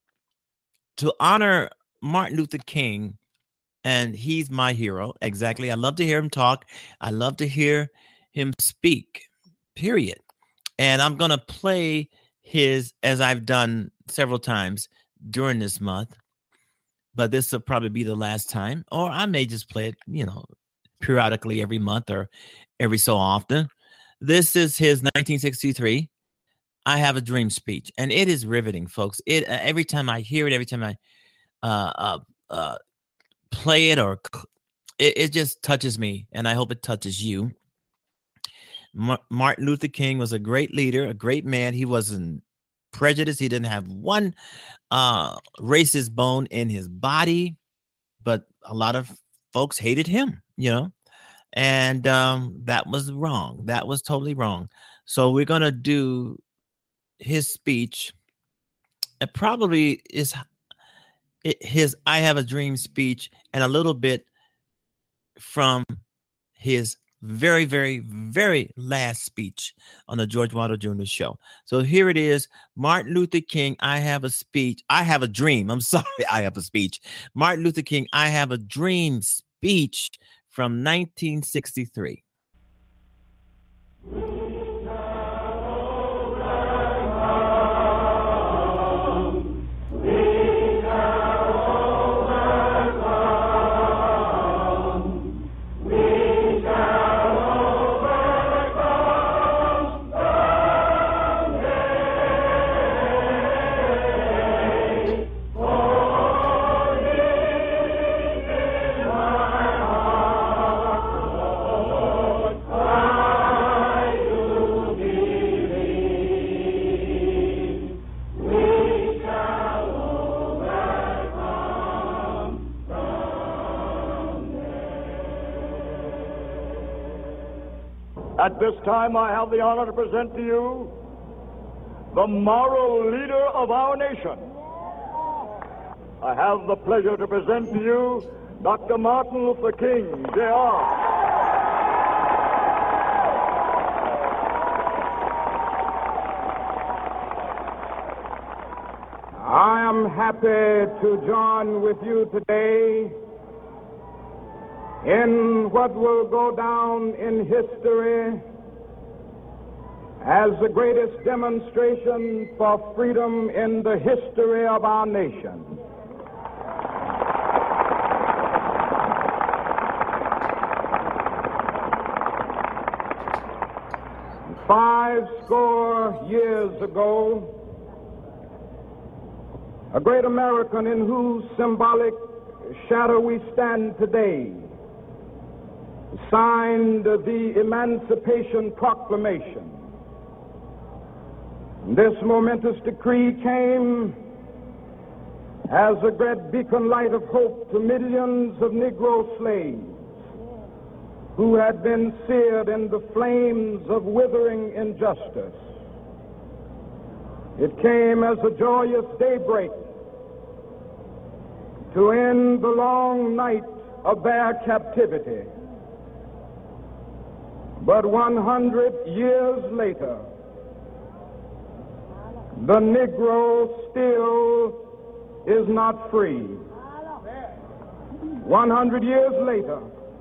to honor Martin Luther King. And he's my hero. Exactly. I love to hear him talk. I love to hear him speak, period. And I'm going to play his, as I've done several times during this month. But this will probably be the last time. Or I may just play it, you know, periodically every month or every so often. This is his nineteen sixty-three I Have a Dream speech. And it is riveting, folks. It uh, every time I hear it, every time I uh, uh, uh, play it, or it, it just touches me, and I hope it touches you. Ma- Martin Luther King was a great leader, a great man. He wasn't prejudiced. He didn't have one uh, racist bone in his body, but a lot of folks hated him, you know, and um, that was wrong. That was totally wrong. So we're going to do his speech. It probably is his I Have a Dream speech, and a little bit from his very, very, very last speech on the George Wilder Junior Show. So here it is. Martin Luther King, I Have a Speech. I Have a Dream. I'm sorry, I Have a Speech. Martin Luther King, I Have a Dream speech from nineteen sixty-three. At this time, I have the honor to present to you the moral leader of our nation. I have the pleasure to present to you Doctor Martin Luther King, J R I am happy to join with you today in what will go down in history as the greatest demonstration for freedom in the history of our nation. Five score years ago, a great American in whose symbolic shadow we stand today signed the Emancipation Proclamation. This momentous decree came as a great beacon light of hope to millions of Negro slaves who had been seared in the flames of withering injustice. It came as a joyous daybreak to end the long night of their captivity. But one hundred years later, the Negro still is not free. one hundred years later,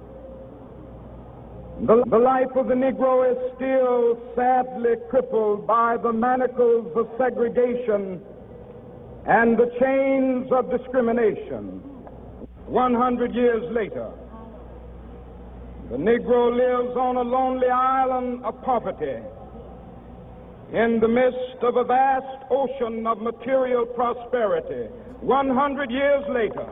the, the life of the Negro is still sadly crippled by the manacles of segregation and the chains of discrimination. one hundred years later, the Negro lives on a lonely island of poverty in the midst of a vast ocean of material prosperity. one hundred years later,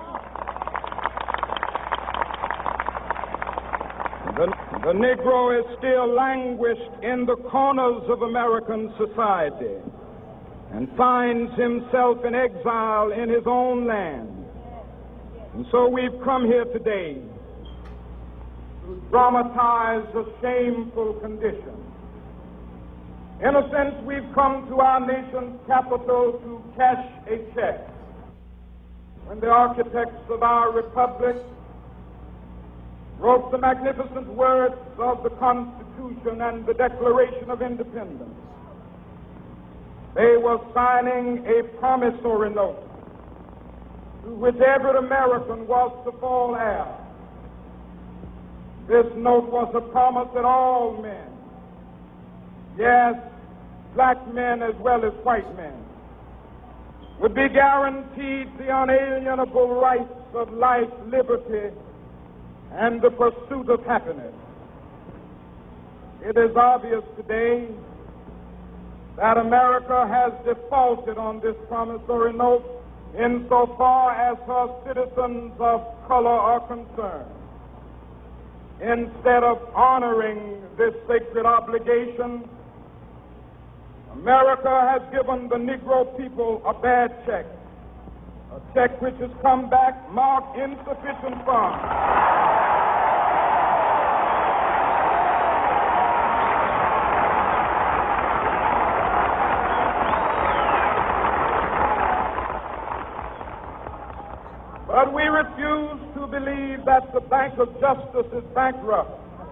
the, the Negro is still languished in the corners of American society and finds himself in exile in his own land. And so we've come here today to dramatize a shameful condition. In a sense, we've come to our nation's capital to cash a check. When the architects of our republic wrote the magnificent words of the Constitution and the Declaration of Independence, they were signing a promissory note to which every American was to fall heir. This note was a promise that all men, yes, black men as well as white men, would be guaranteed the unalienable rights of life, liberty, and the pursuit of happiness. It is obvious today that America has defaulted on this promissory note insofar as her citizens of color are concerned. Instead of honoring this sacred obligation, America has given the Negro people a bad check, a check which has come back marked insufficient funds. But we refuse to believe that the Bank of Justice is bankrupt.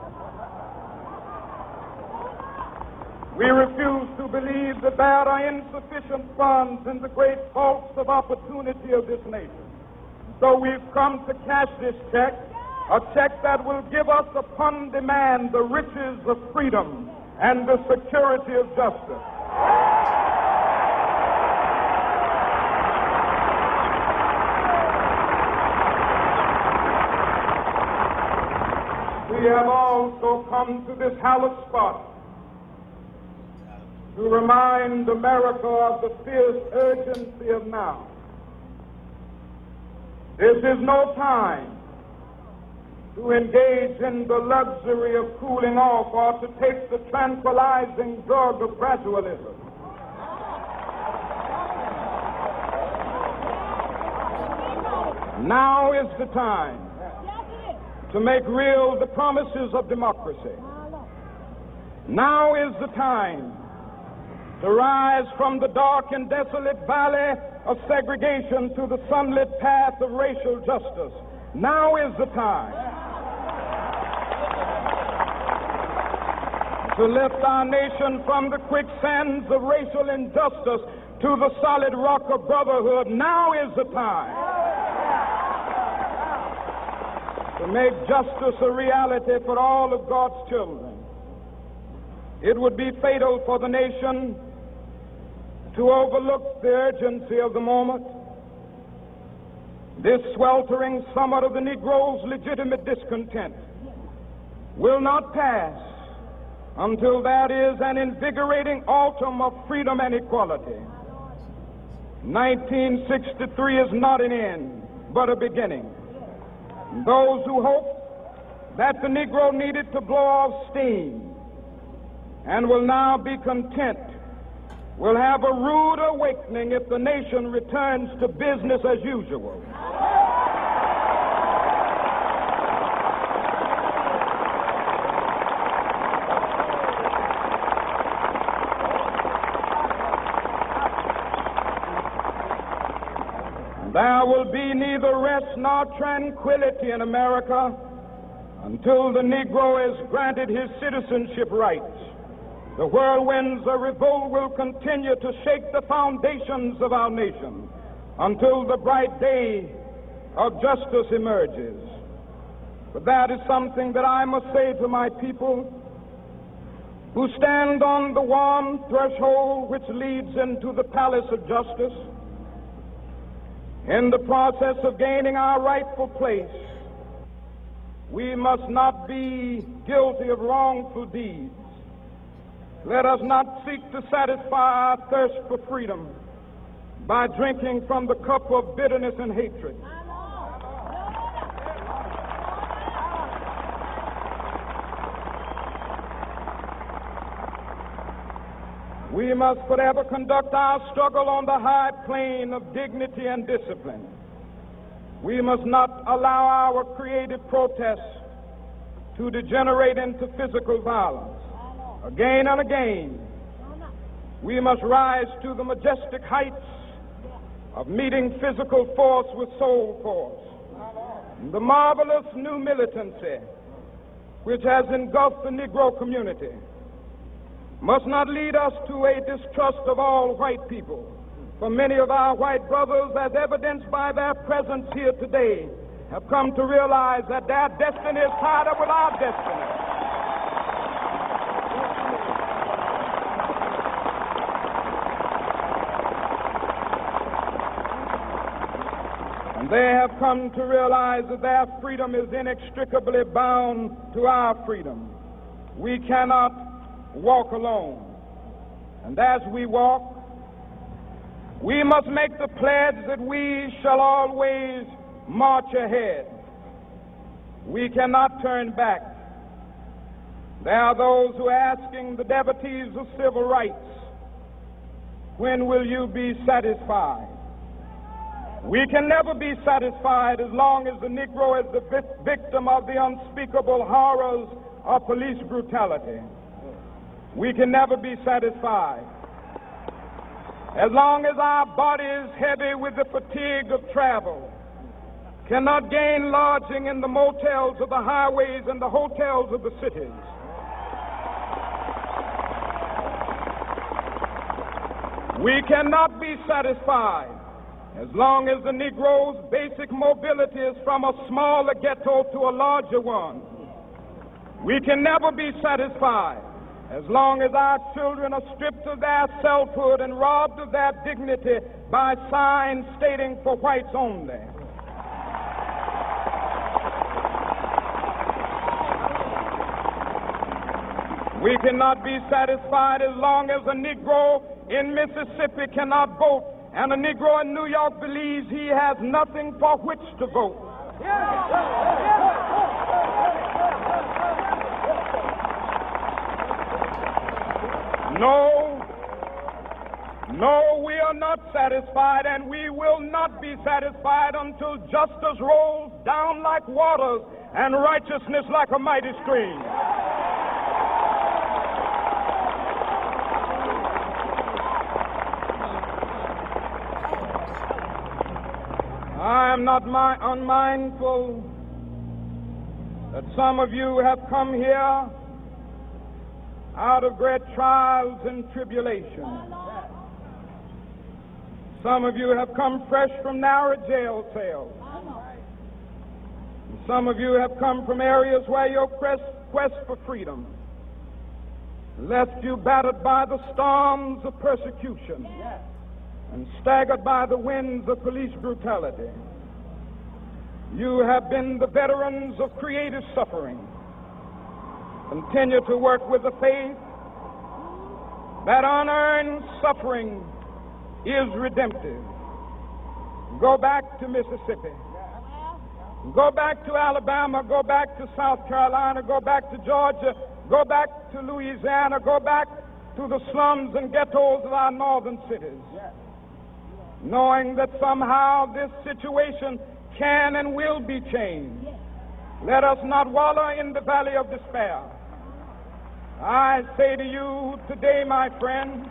We refuse to believe that there are insufficient funds in the great vaults of opportunity of this nation. So we've come to cash this check, a check that will give us upon demand the riches of freedom and the security of justice. We have also come to this hallowed spot to remind America of the fierce urgency of now. This is no time to engage in the luxury of cooling off or to take the tranquilizing drug of gradualism. Now is the time to make real the promises of democracy. Now is the time to rise from the dark and desolate valley of segregation to the sunlit path of racial justice. Now is the time to lift our nation from the quicksands of racial injustice to the solid rock of brotherhood. Now is the time to make justice a reality for all of God's children. It would be fatal for the nation to overlook the urgency of the moment. This sweltering summit of the Negro's legitimate discontent will not pass until there is an invigorating autumn of freedom and equality. nineteen sixty-three is not an end, but a beginning. Those who hope that the Negro needed to blow off steam and will now be content will have a rude awakening if the nation returns to business as usual. There will be neither rest nor tranquility in America until the Negro is granted his citizenship rights, the whirlwinds of revolt will continue to shake the foundations of our nation until the bright day of justice emerges. But that is something that I must say to my people who stand on the warm threshold which leads into the palace of justice. In the process of gaining our rightful place, we must not be guilty of wrongful deeds. Let us not seek to satisfy our thirst for freedom by drinking from the cup of bitterness and hatred. We must forever conduct our struggle on the high plane of dignity and discipline. We must not allow our creative protests to degenerate into physical violence. Again and again, we must rise to the majestic heights of meeting physical force with soul force. The marvelous new militancy which has engulfed the Negro community must not lead us to a distrust of all white people. For many of our white brothers, as evidenced by their presence here today, have come to realize that their destiny is tied up with our destiny. And they have come to realize that their freedom is inextricably bound to our freedom. We cannot walk alone. And as we walk, we must make the pledge that we shall always march ahead. We cannot turn back. There are those who are asking the devotees of civil rights, when will you be satisfied? We can never be satisfied as long as the Negro is the victim of the unspeakable horrors of police brutality. We can never be satisfied as long as our bodies, heavy with the fatigue of travel, cannot gain lodging in the motels of the highways and the hotels of the cities. We cannot be satisfied as long as the Negro's basic mobility is from a smaller ghetto to a larger one. We can never be satisfied as long as our children are stripped of their selfhood and robbed of their dignity by signs stating for whites only. We cannot be satisfied as long as a Negro in Mississippi cannot vote and a Negro in New York believes he has nothing for which to vote. No, no, we are not satisfied, and we will not be satisfied until justice rolls down like waters and righteousness like a mighty stream. I am not my, unmindful that some of you have come here out of great trials and tribulations. Some of you have come fresh from narrow jail cells. Some of you have come from areas where your quest, quest for freedom left you battered by the storms of persecution and staggered by the winds of police brutality. You have been the veterans of creative suffering. Continue to work with the faith that unearned suffering is redemptive. Go back to Mississippi. Go back to Alabama. Go back to South Carolina. Go back to Georgia. Go back to Louisiana. Go back to the slums and ghettos of our northern cities. Knowing that somehow this situation can and will be changed. Let us not wallow in the valley of despair. I say to you today, my friend,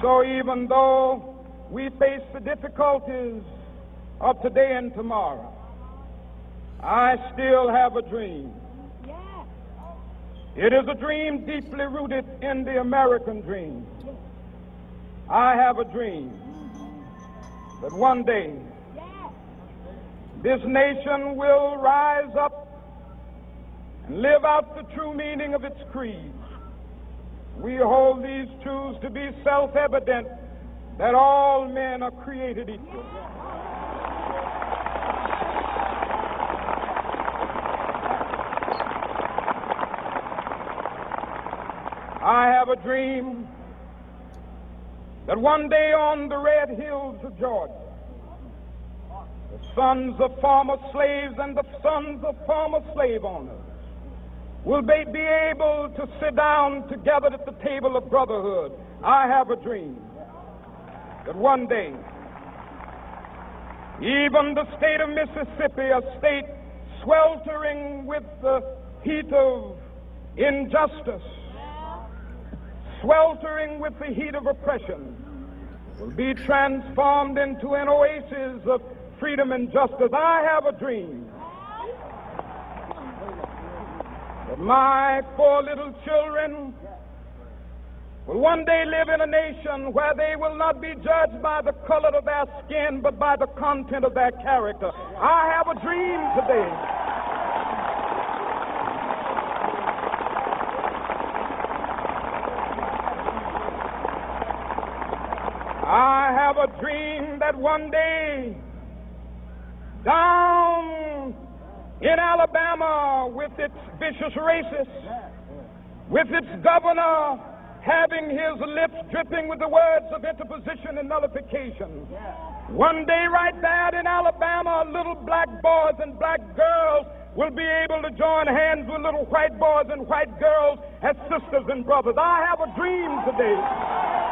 so even though we face the difficulties of today and tomorrow, I still have a dream. It is a dream deeply rooted in the American dream. I have a dream that one day this nation will rise up and live out the true meaning of its creed. We hold these truths to be self-evident, that all men are created equal. I have a dream that one day on the red hills of Georgia, the sons of former slaves and the sons of former slave owners will be, be able to sit down together at the table of brotherhood. I have a dream that one day, even the state of Mississippi, a state sweltering with the heat of injustice, sweltering with the heat of oppression, will be transformed into an oasis of freedom and justice. I have a dream that my four little children will one day live in a nation where they will not be judged by the color of their skin, but by the content of their character. I have a dream today I have a dream that one day, down in Alabama, with its vicious racists, with its governor having his lips dripping with the words of interposition and nullification, one day right there in Alabama, little black boys and black girls will be able to join hands with little white boys and white girls as sisters and brothers. I have a dream today.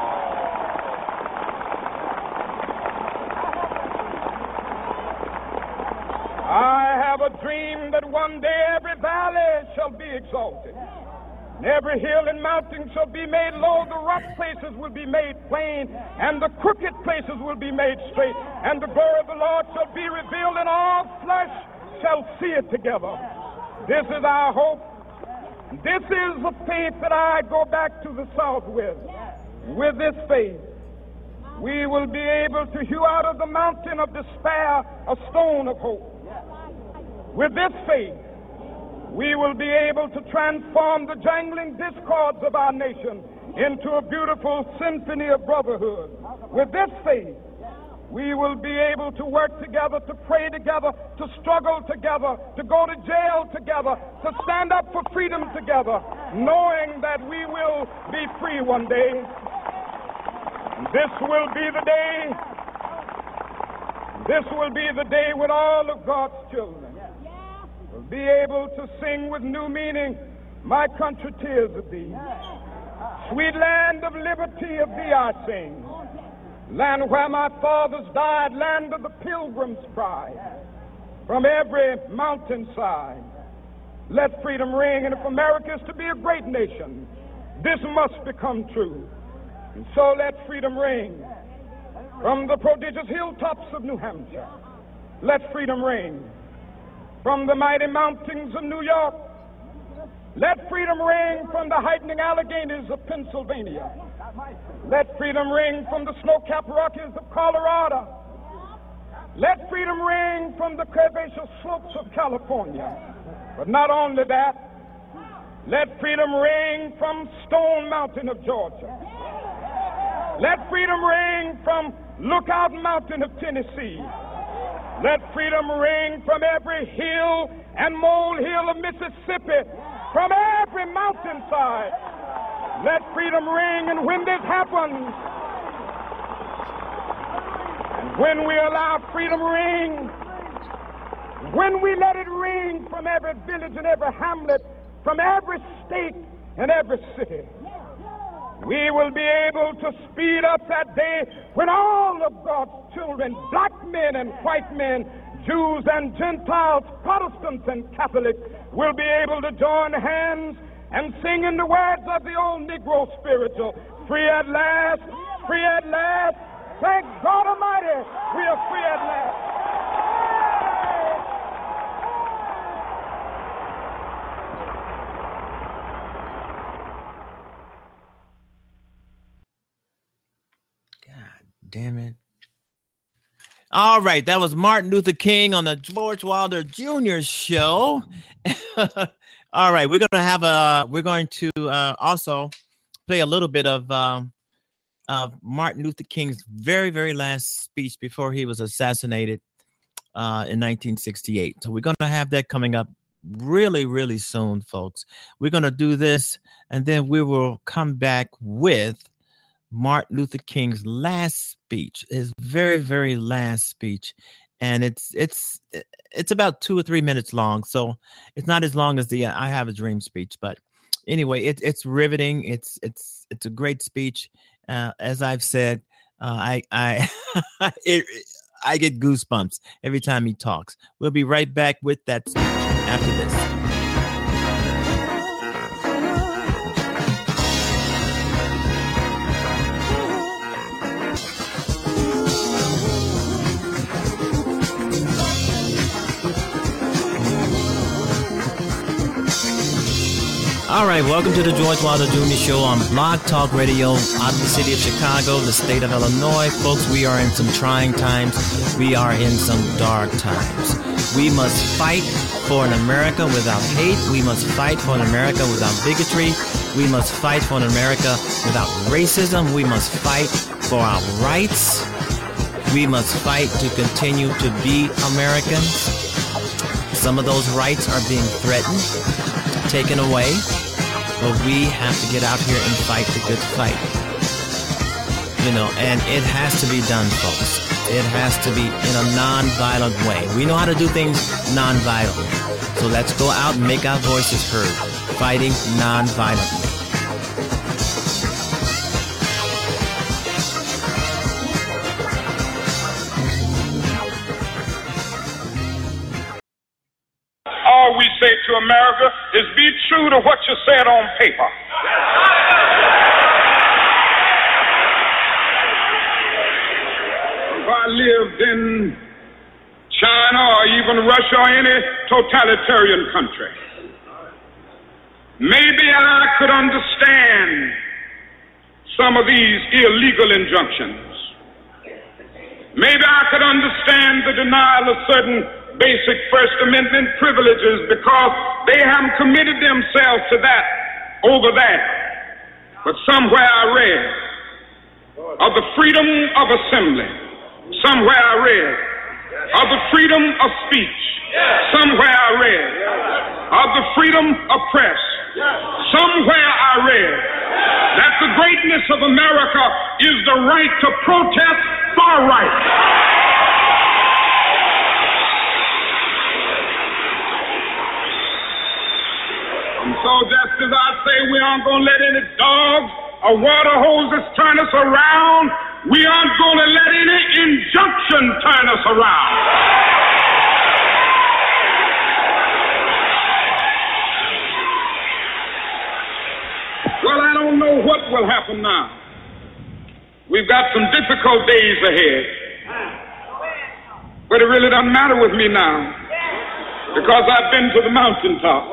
I have a dream that one day every valley shall be exalted, and every hill and mountain shall be made low, the rough places will be made plain, and the crooked places will be made straight, and the glory of the Lord shall be revealed, and all flesh shall see it together. This is our hope. This is the faith that I go back to the South with. With this faith, we will be able to hew out of the mountain of despair a stone of hope. With this faith, we will be able to transform the jangling discords of our nation into a beautiful symphony of brotherhood. With this faith, we will be able to work together, to pray together, to struggle together, to go to jail together, to stand up for freedom together, knowing that we will be free one day. This will be the day, this will be the day when all of God's children will be able to sing with new meaning, my country, tears of thee. Sweet land of liberty, of thee I sing. Land where my fathers died, land of the pilgrim's pride. From every mountainside, let freedom ring. And if America is to be a great nation, this must become true. And so let freedom ring. From the prodigious hilltops of New Hampshire, let freedom ring. From the mighty mountains of New York, let freedom ring. From the heightening Alleghanies of Pennsylvania, let freedom ring. From the snow-capped Rockies of Colorado, let freedom ring. From the curvaceous slopes of California. But not only that, let freedom ring from Stone Mountain of Georgia. Let freedom ring from Lookout Mountain of Tennessee. Let freedom ring from every hill and molehill of Mississippi, from every mountainside. Let freedom ring, and when this happens, and when we allow freedom ring, when we let it ring from every village and every hamlet, from every state and every city, we will be able to speed up that day when all of God's children, black men and white men, Jews and Gentiles, Protestants and Catholics, will be able to join hands and singing the words of the old Negro spiritual. Free at last, free at last. Thank God Almighty, we are free at last. Damn it. All right, that was Martin Luther King on the George Wilder Junior show. All right, we're going to have a we're going to uh, also play a little bit of um, of Martin Luther King's very very last speech before he was assassinated uh, in nineteen sixty-eight. So we're going to have that coming up really really soon, folks. We're going to do this and then we will come back with Martin Luther King's last speech, his very, very last speech. And it's it's it's about two or three minutes long. So it's not as long as the uh, I Have a Dream speech. But anyway, it, it's riveting. It's it's it's a great speech. Uh, as I've said, uh, I I it, I get goosebumps every time he talks. We'll be right back with that speech after this. All right, welcome to the George Wilder Junior Show on Blog Talk Radio out of the city of Chicago, the state of Illinois. Folks, we are in some trying times. We are in some dark times. We must fight for an America without hate. We must fight for an America without bigotry. We must fight for an America without racism. We must fight for our rights. We must fight to continue to be Americans. Some of those rights are being threatened, taken away, but we have to get out here and fight the good fight. You know, and it has to be done, folks. It has to be in a non-violent way. We know how to do things non-violently. So let's go out and make our voices heard, fighting non-violently. All we say to America is be true to what you said on paper. If I lived in China or even Russia or any totalitarian country, maybe I could understand some of these illegal injunctions. Maybe I could understand the denial of certain basic First Amendment privileges because they haven't committed themselves to that over that. But somewhere I read of the freedom of assembly. Somewhere I read of the freedom of speech. Somewhere I read of the freedom of press. Somewhere I read that the greatness of America is the right to protest for rights. So just as I say we aren't going to let any dogs or water hoses turn us around, we aren't going to let any injunction turn us around. Well, I don't know what will happen now. We've got some difficult days ahead. But it really doesn't matter with me now because I've been to the mountaintop.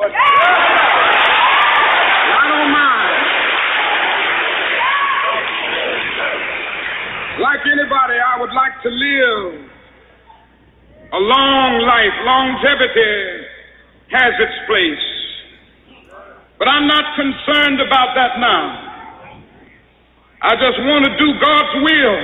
Like anybody, I would like to live a long life. Longevity has its place. But I'm not concerned about that now. I just want to do God's will.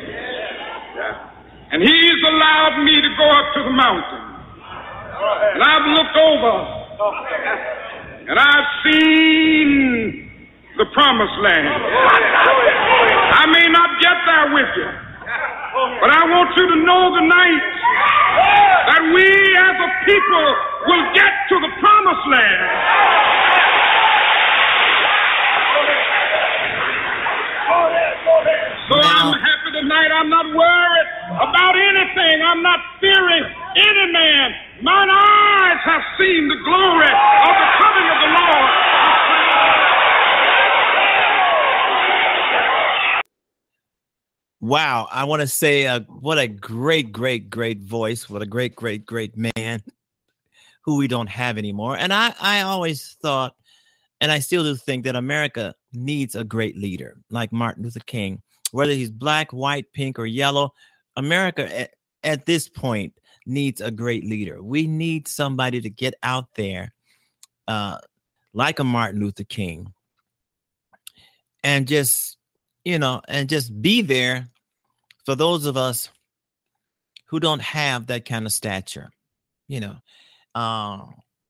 And He's allowed me to go up to the mountain. And I've looked over and I've seen the promised land. I may not get there with you, but I want you to know tonight that we as a people will get to the promised land. So I'm happy tonight. I'm not worried about anything. I'm not fearing any man. Mine eyes have seen the glory of the coming of the Lord. Wow. I want to say uh, what a great, great, great voice. What a great, great, great man who we don't have anymore. And I, I always thought, and I still do think that America needs a great leader like Martin Luther King, whether he's black, white, pink, or yellow. America at, at this point needs a great leader. We need somebody to get out there uh, like a Martin Luther King and just, you know, and just be there for those of us who don't have that kind of stature, you know. Uh,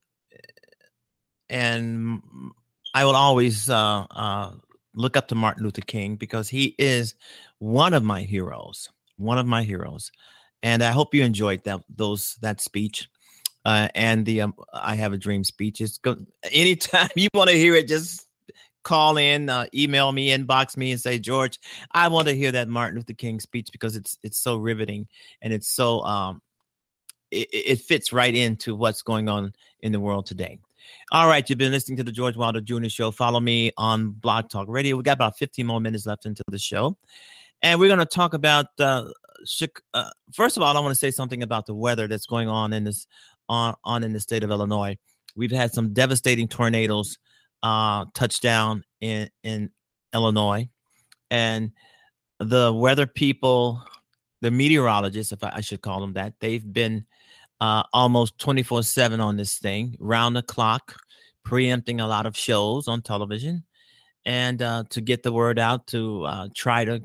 and I will always uh, uh, look up to Martin Luther King because he is one of my heroes, one of my heroes. And I hope you enjoyed that those that speech uh, and the um, I Have a Dream speech. It's go- anytime you want to hear it, just call in, uh, email me, inbox me, and say, George, I want to hear that Martin Luther King speech because it's it's so riveting and it's so um, it, it fits right into what's going on in the world today. All right, you've been listening to the George Wilder Junior Show. Follow me on Blog Talk Radio. We got about fifteen more minutes left into the show, and we're going to talk about. Uh, uh, first of all, I want to say something about the weather that's going on in this on on in the state of Illinois. We've had some devastating tornadoes uh, touch down in in Illinois, and the weather people, the meteorologists, if I, I should call them that, they've been uh, almost twenty-four seven on this thing, round the clock, preempting a lot of shows on television, and uh, to get the word out to uh, try to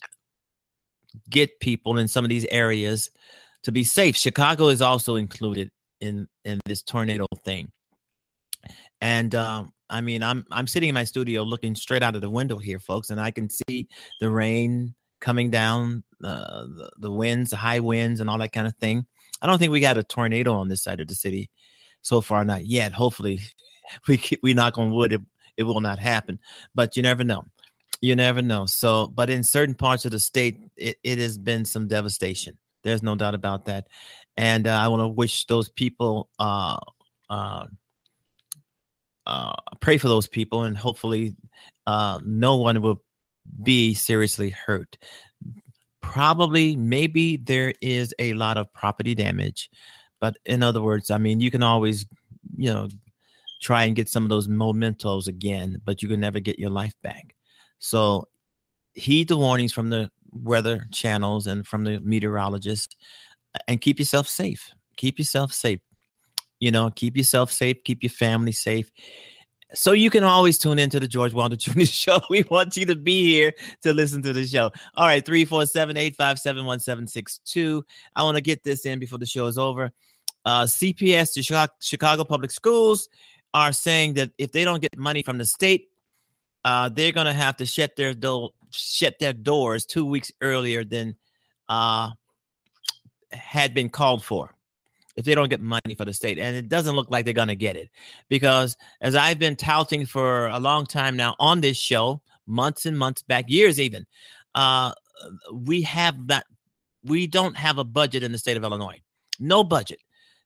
get people in some of these areas to be safe. Chicago is also included in in this tornado thing. And um, I mean, I'm I'm sitting in my studio looking straight out of the window here, folks, and I can see the rain coming down, uh, the, the winds, the high winds, and all that kind of thing. I don't think we got a tornado on this side of the city so far, not yet. Hopefully, we we knock on wood, it, it will not happen. But you never know. You never know. So, but in certain parts of the state, it, it has been some devastation. There's no doubt about that. And uh, I want to wish those people, uh, uh, uh, pray for those people, and hopefully uh, no one will be seriously hurt. Probably, maybe there is a lot of property damage. But in other words, I mean, you can always, you know, try and get some of those mementos again, but you can never get your life back. So heed the warnings from the weather channels and from the meteorologists, and keep yourself safe. Keep yourself safe. You know, keep yourself safe. Keep your family safe. So you can always tune into the George Wilder Junior Show. We want you to be here to listen to the show. All right, three four seven, eight five seven, one seven six two. I want to get this in before the show is over. Uh, C P S, the Chicago, Chicago Public Schools, are saying that if they don't get money from the state, Uh, they're going to have to shut their door, shut their doors two weeks earlier than uh, had been called for if they don't get money for the state. And it doesn't look like they're going to get it because, as I've been touting for a long time now on this show, months and months back, years even, uh, we have that. We don't have a budget in the state of Illinois. No budget.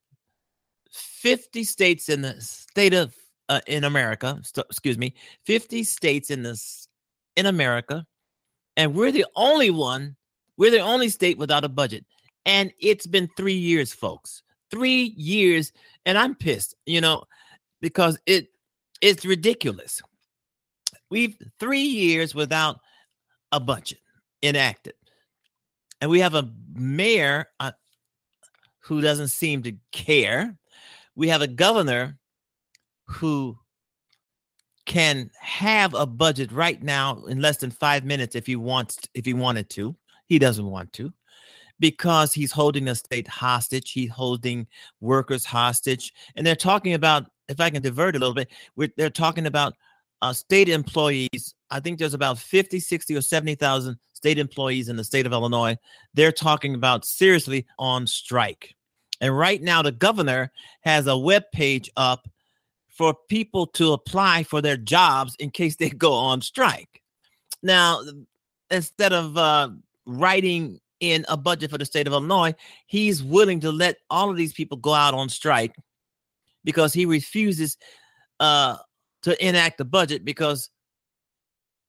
fifty states in the state of Uh, in America, st- excuse me, fifty states in this in America, and we're the only one, we're the only state without a budget. And it's been three years, folks, three years. And I'm pissed, you know, because it it's ridiculous. We've three years without a budget enacted. And we have a mayor uh, who doesn't seem to care. We have a governor who can have a budget right now in less than five minutes if he wants, if he wanted to. He doesn't want to because he's holding the state hostage. He's holding workers hostage. And they're talking about, if I can divert a little bit, we're, they're talking about uh, state employees. I think there's about fifty, sixty, or seventy thousand state employees in the state of Illinois. They're talking about seriously on strike. And right now, the governor has a web page up for people to apply for their jobs in case they go on strike. Now, instead of uh, writing in a budget for the state of Illinois, he's willing to let all of these people go out on strike because he refuses uh, to enact the budget because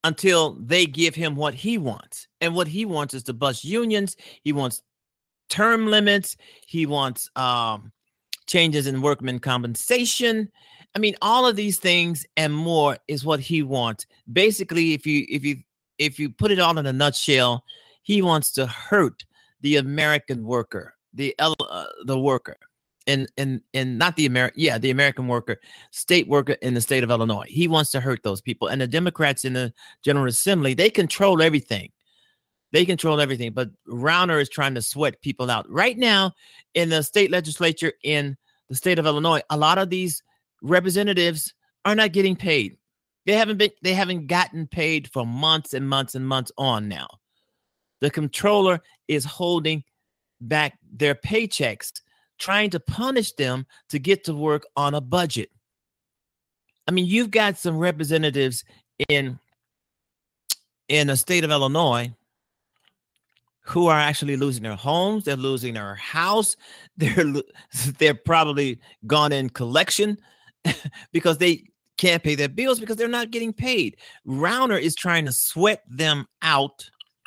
until they give him what he wants. And what he wants is to bust unions. He wants term limits. He wants um, changes in workman compensation. I mean, all of these things and more is what he wants. Basically, if you if you if you put it all in a nutshell, he wants to hurt the American worker, the uh, the worker, and and and not the American, yeah, the American worker, state worker in the state of Illinois. He wants to hurt those people. And the Democrats in the General Assembly, they control everything. They control everything. But Rauner is trying to sweat people out right now in the state legislature in the state of Illinois. A lot of these representatives are not getting paid. They haven't been. They haven't gotten paid for months and months and months on now. The comptroller is holding back their paychecks, trying to punish them to get to work on a budget. I mean, you've got some representatives in in the state of Illinois who are actually losing their homes. They're losing their house. They're they're probably gone in collection because they can't pay their bills because they're not getting paid. Rauner is trying to sweat them out.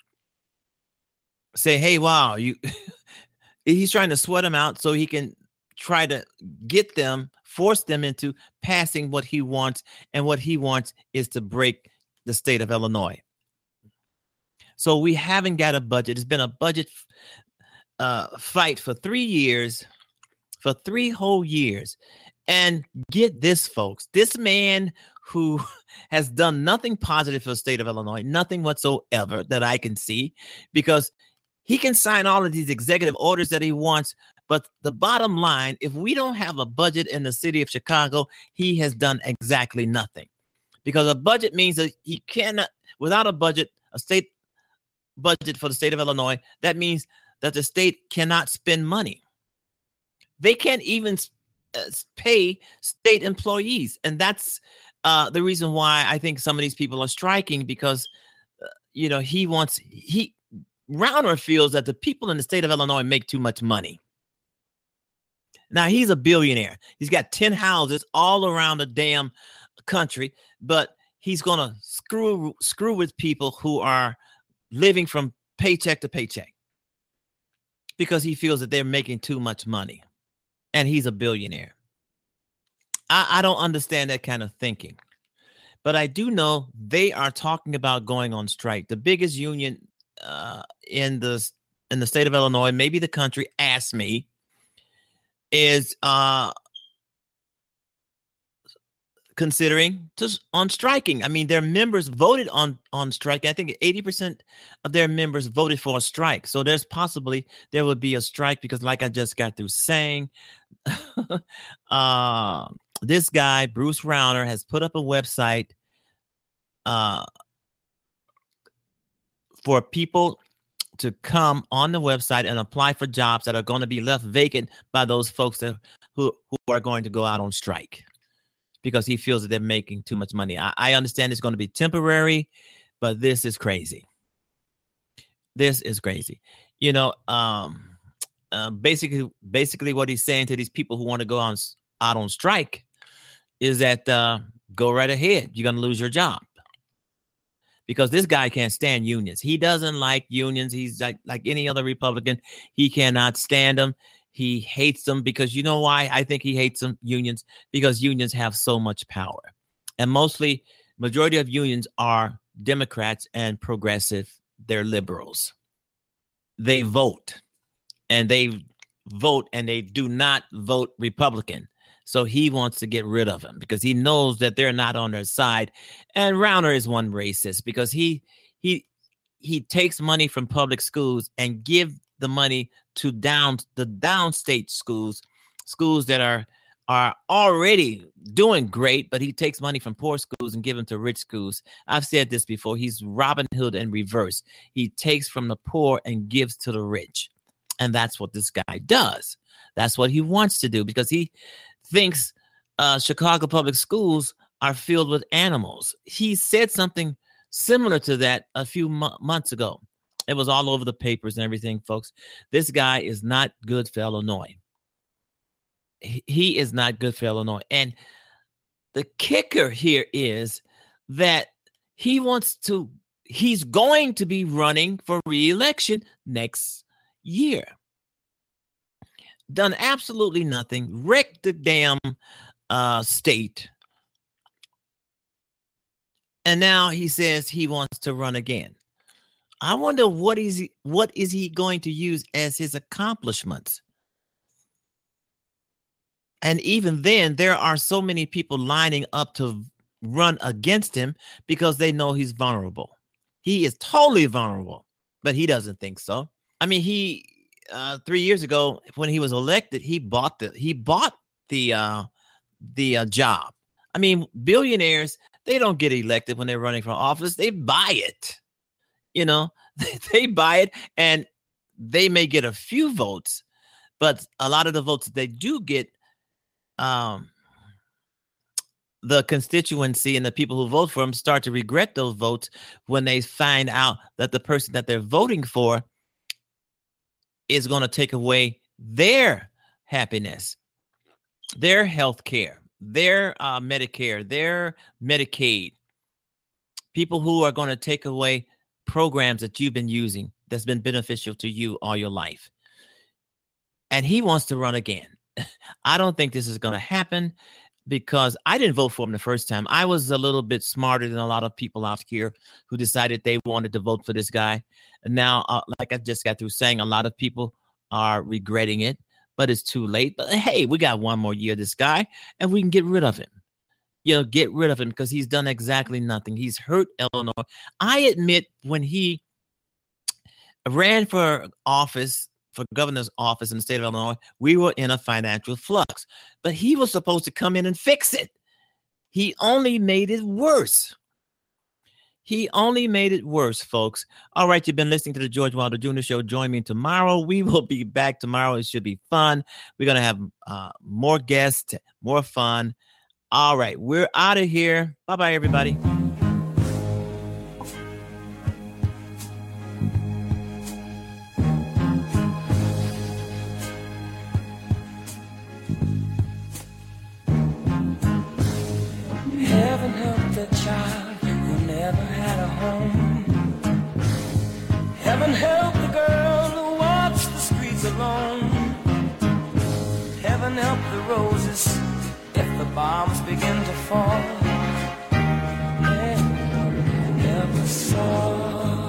Say, hey, wow, you. He's trying to sweat them out so he can try to get them, force them into passing what he wants, and what he wants is to break the state of Illinois. So we haven't got a budget. It's been a budget uh, fight for three years, for three whole years. And get this, folks, this man who has done nothing positive for the state of Illinois, nothing whatsoever that I can see, because he can sign all of these executive orders that he wants. But the bottom line, if we don't have a budget in the city of Chicago, he has done exactly nothing. Because a budget means that he cannot, without a budget, a state budget for the state of Illinois, that means that the state cannot spend money. They can't even uh, pay state employees. And that's uh, the reason why I think some of these people are striking, because, uh, you know, he wants, he, Rauner feels that the people in the state of Illinois make too much money. Now, he's a billionaire. He's got ten houses all around the damn country, but he's going to screw screw with people who are living from paycheck to paycheck because he feels that they're making too much money, and he's a billionaire. I, I don't understand that kind of thinking, but I do know they are talking about going on strike. The biggest union uh, in the in the state of Illinois, maybe the country, asked me, is uh, considering just on striking. I mean, their members voted on on strike. I think eighty percent of their members voted for a strike. So there's possibly there would be a strike because, like I just got through saying, uh, this guy, Bruce Rauner, has put up a website uh, for people to come on the website and apply for jobs that are going to be left vacant by those folks that, who, who are going to go out on strike, because he feels that they're making too much money. I, I understand it's going to be temporary, but this is crazy. This is crazy. You know, um, uh, basically, basically what he's saying to these people who want to go on out on strike is that uh, go right ahead. You're going to lose your job. Because this guy can't stand unions. He doesn't like unions. He's like, like any other Republican. He cannot stand them. He hates them because, you know why I think he hates them, unions? Because unions have so much power. And mostly, majority of unions are Democrats and progressive. They're liberals. They vote. And they vote and they do not vote Republican. So he wants to get rid of them because he knows that they're not on their side. And Rauner is one racist because he he he takes money from public schools and give the money to down the downstate schools, schools that are are already doing great, but he takes money from poor schools and give them to rich schools. I've said this before. He's Robin Hood in reverse. He takes from the poor and gives to the rich. And that's what this guy does. That's what he wants to do because he thinks uh, Chicago public schools are filled with animals. He said something similar to that a few mo- months ago. It was all over the papers and everything, folks. This guy is not good for Illinois. He, he is not good for Illinois. And the kicker here is that He wants to, he's going to be running for re-election next year. Done absolutely nothing, wrecked the damn uh, state. And now he says he wants to run again. I wonder what is he, what is he going to use as his accomplishments? And even then, there are so many people lining up to run against him because they know he's vulnerable. He is totally vulnerable, but he doesn't think so. I mean, he uh, three years ago when he was elected, he bought the he bought the uh, the uh, job. I mean, billionaires, they don't get elected when they're running for office. They buy it. You know, they buy it, and they may get a few votes, but a lot of the votes they do get, um, the constituency and the people who vote for them start to regret those votes when they find out that the person that they're voting for is going to take away their happiness, their health care, their uh, Medicare, their Medicaid. People who are going to take away programs that you've been using that's been beneficial to you all your life. And he wants to run again. I don't think this is going to happen because I didn't vote for him the first time. I was a little bit smarter than a lot of people out here who decided they wanted to vote for this guy. And now, uh, like I just got through saying, a lot of people are regretting it, but it's too late. But hey, we got one more year of this guy and we can get rid of him. You know, get rid of him because he's done exactly nothing. He's hurt Illinois. I admit when he ran for office, for governor's office in the state of Illinois, we were in a financial flux. But he was supposed to come in and fix it. He only made it worse. He only made it worse, folks. All right, you've been listening to the George Wilder Junior Show. Join me tomorrow. We will be back tomorrow. It should be fun. We're going to have uh, more guests, more fun. All right, we're out of here. Bye-bye, everybody. Heaven help the child who never had a home. Heaven help the girl who walks the streets alone. Heaven help the roses if the bombs begin to fall. Never, never saw.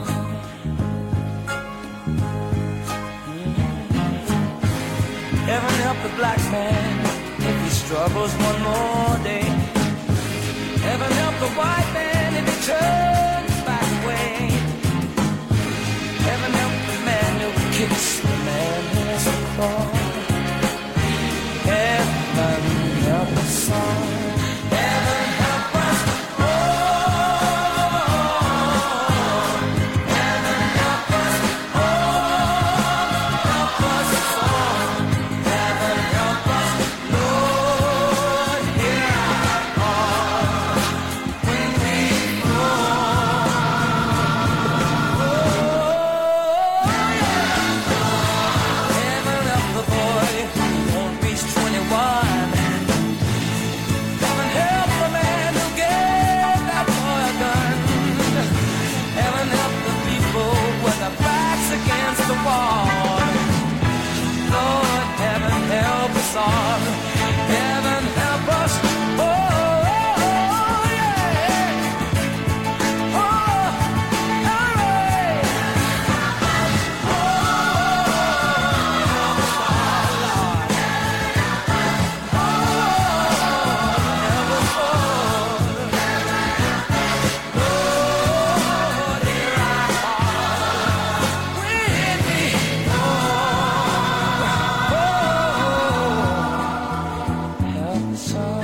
Heaven help the black man if he struggles one more day. Heaven help the white man if he turns back away. Heaven help the man who kicks the man who has a crawl. Heaven help us all. Heaven help us all. Heaven help us all. Help us all. Heaven help us, Lord, hear our call when we fall. Oh, yeah. Heaven help the boy who won't reach twenty-one. Heaven help the man who gave that boy a gun. Heaven help the people with their backs against the wall. Lord, heaven help us all. Heaven help us. Oh, oh, yeah. Oh, hooray. Help us all.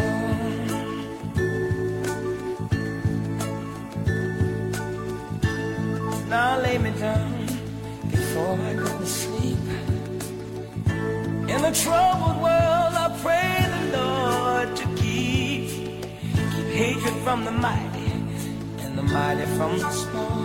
Now lay me down before I go to sleep. In the troubled world, I pray the Lord to keep, keep hatred from the mighty and the mighty from the small.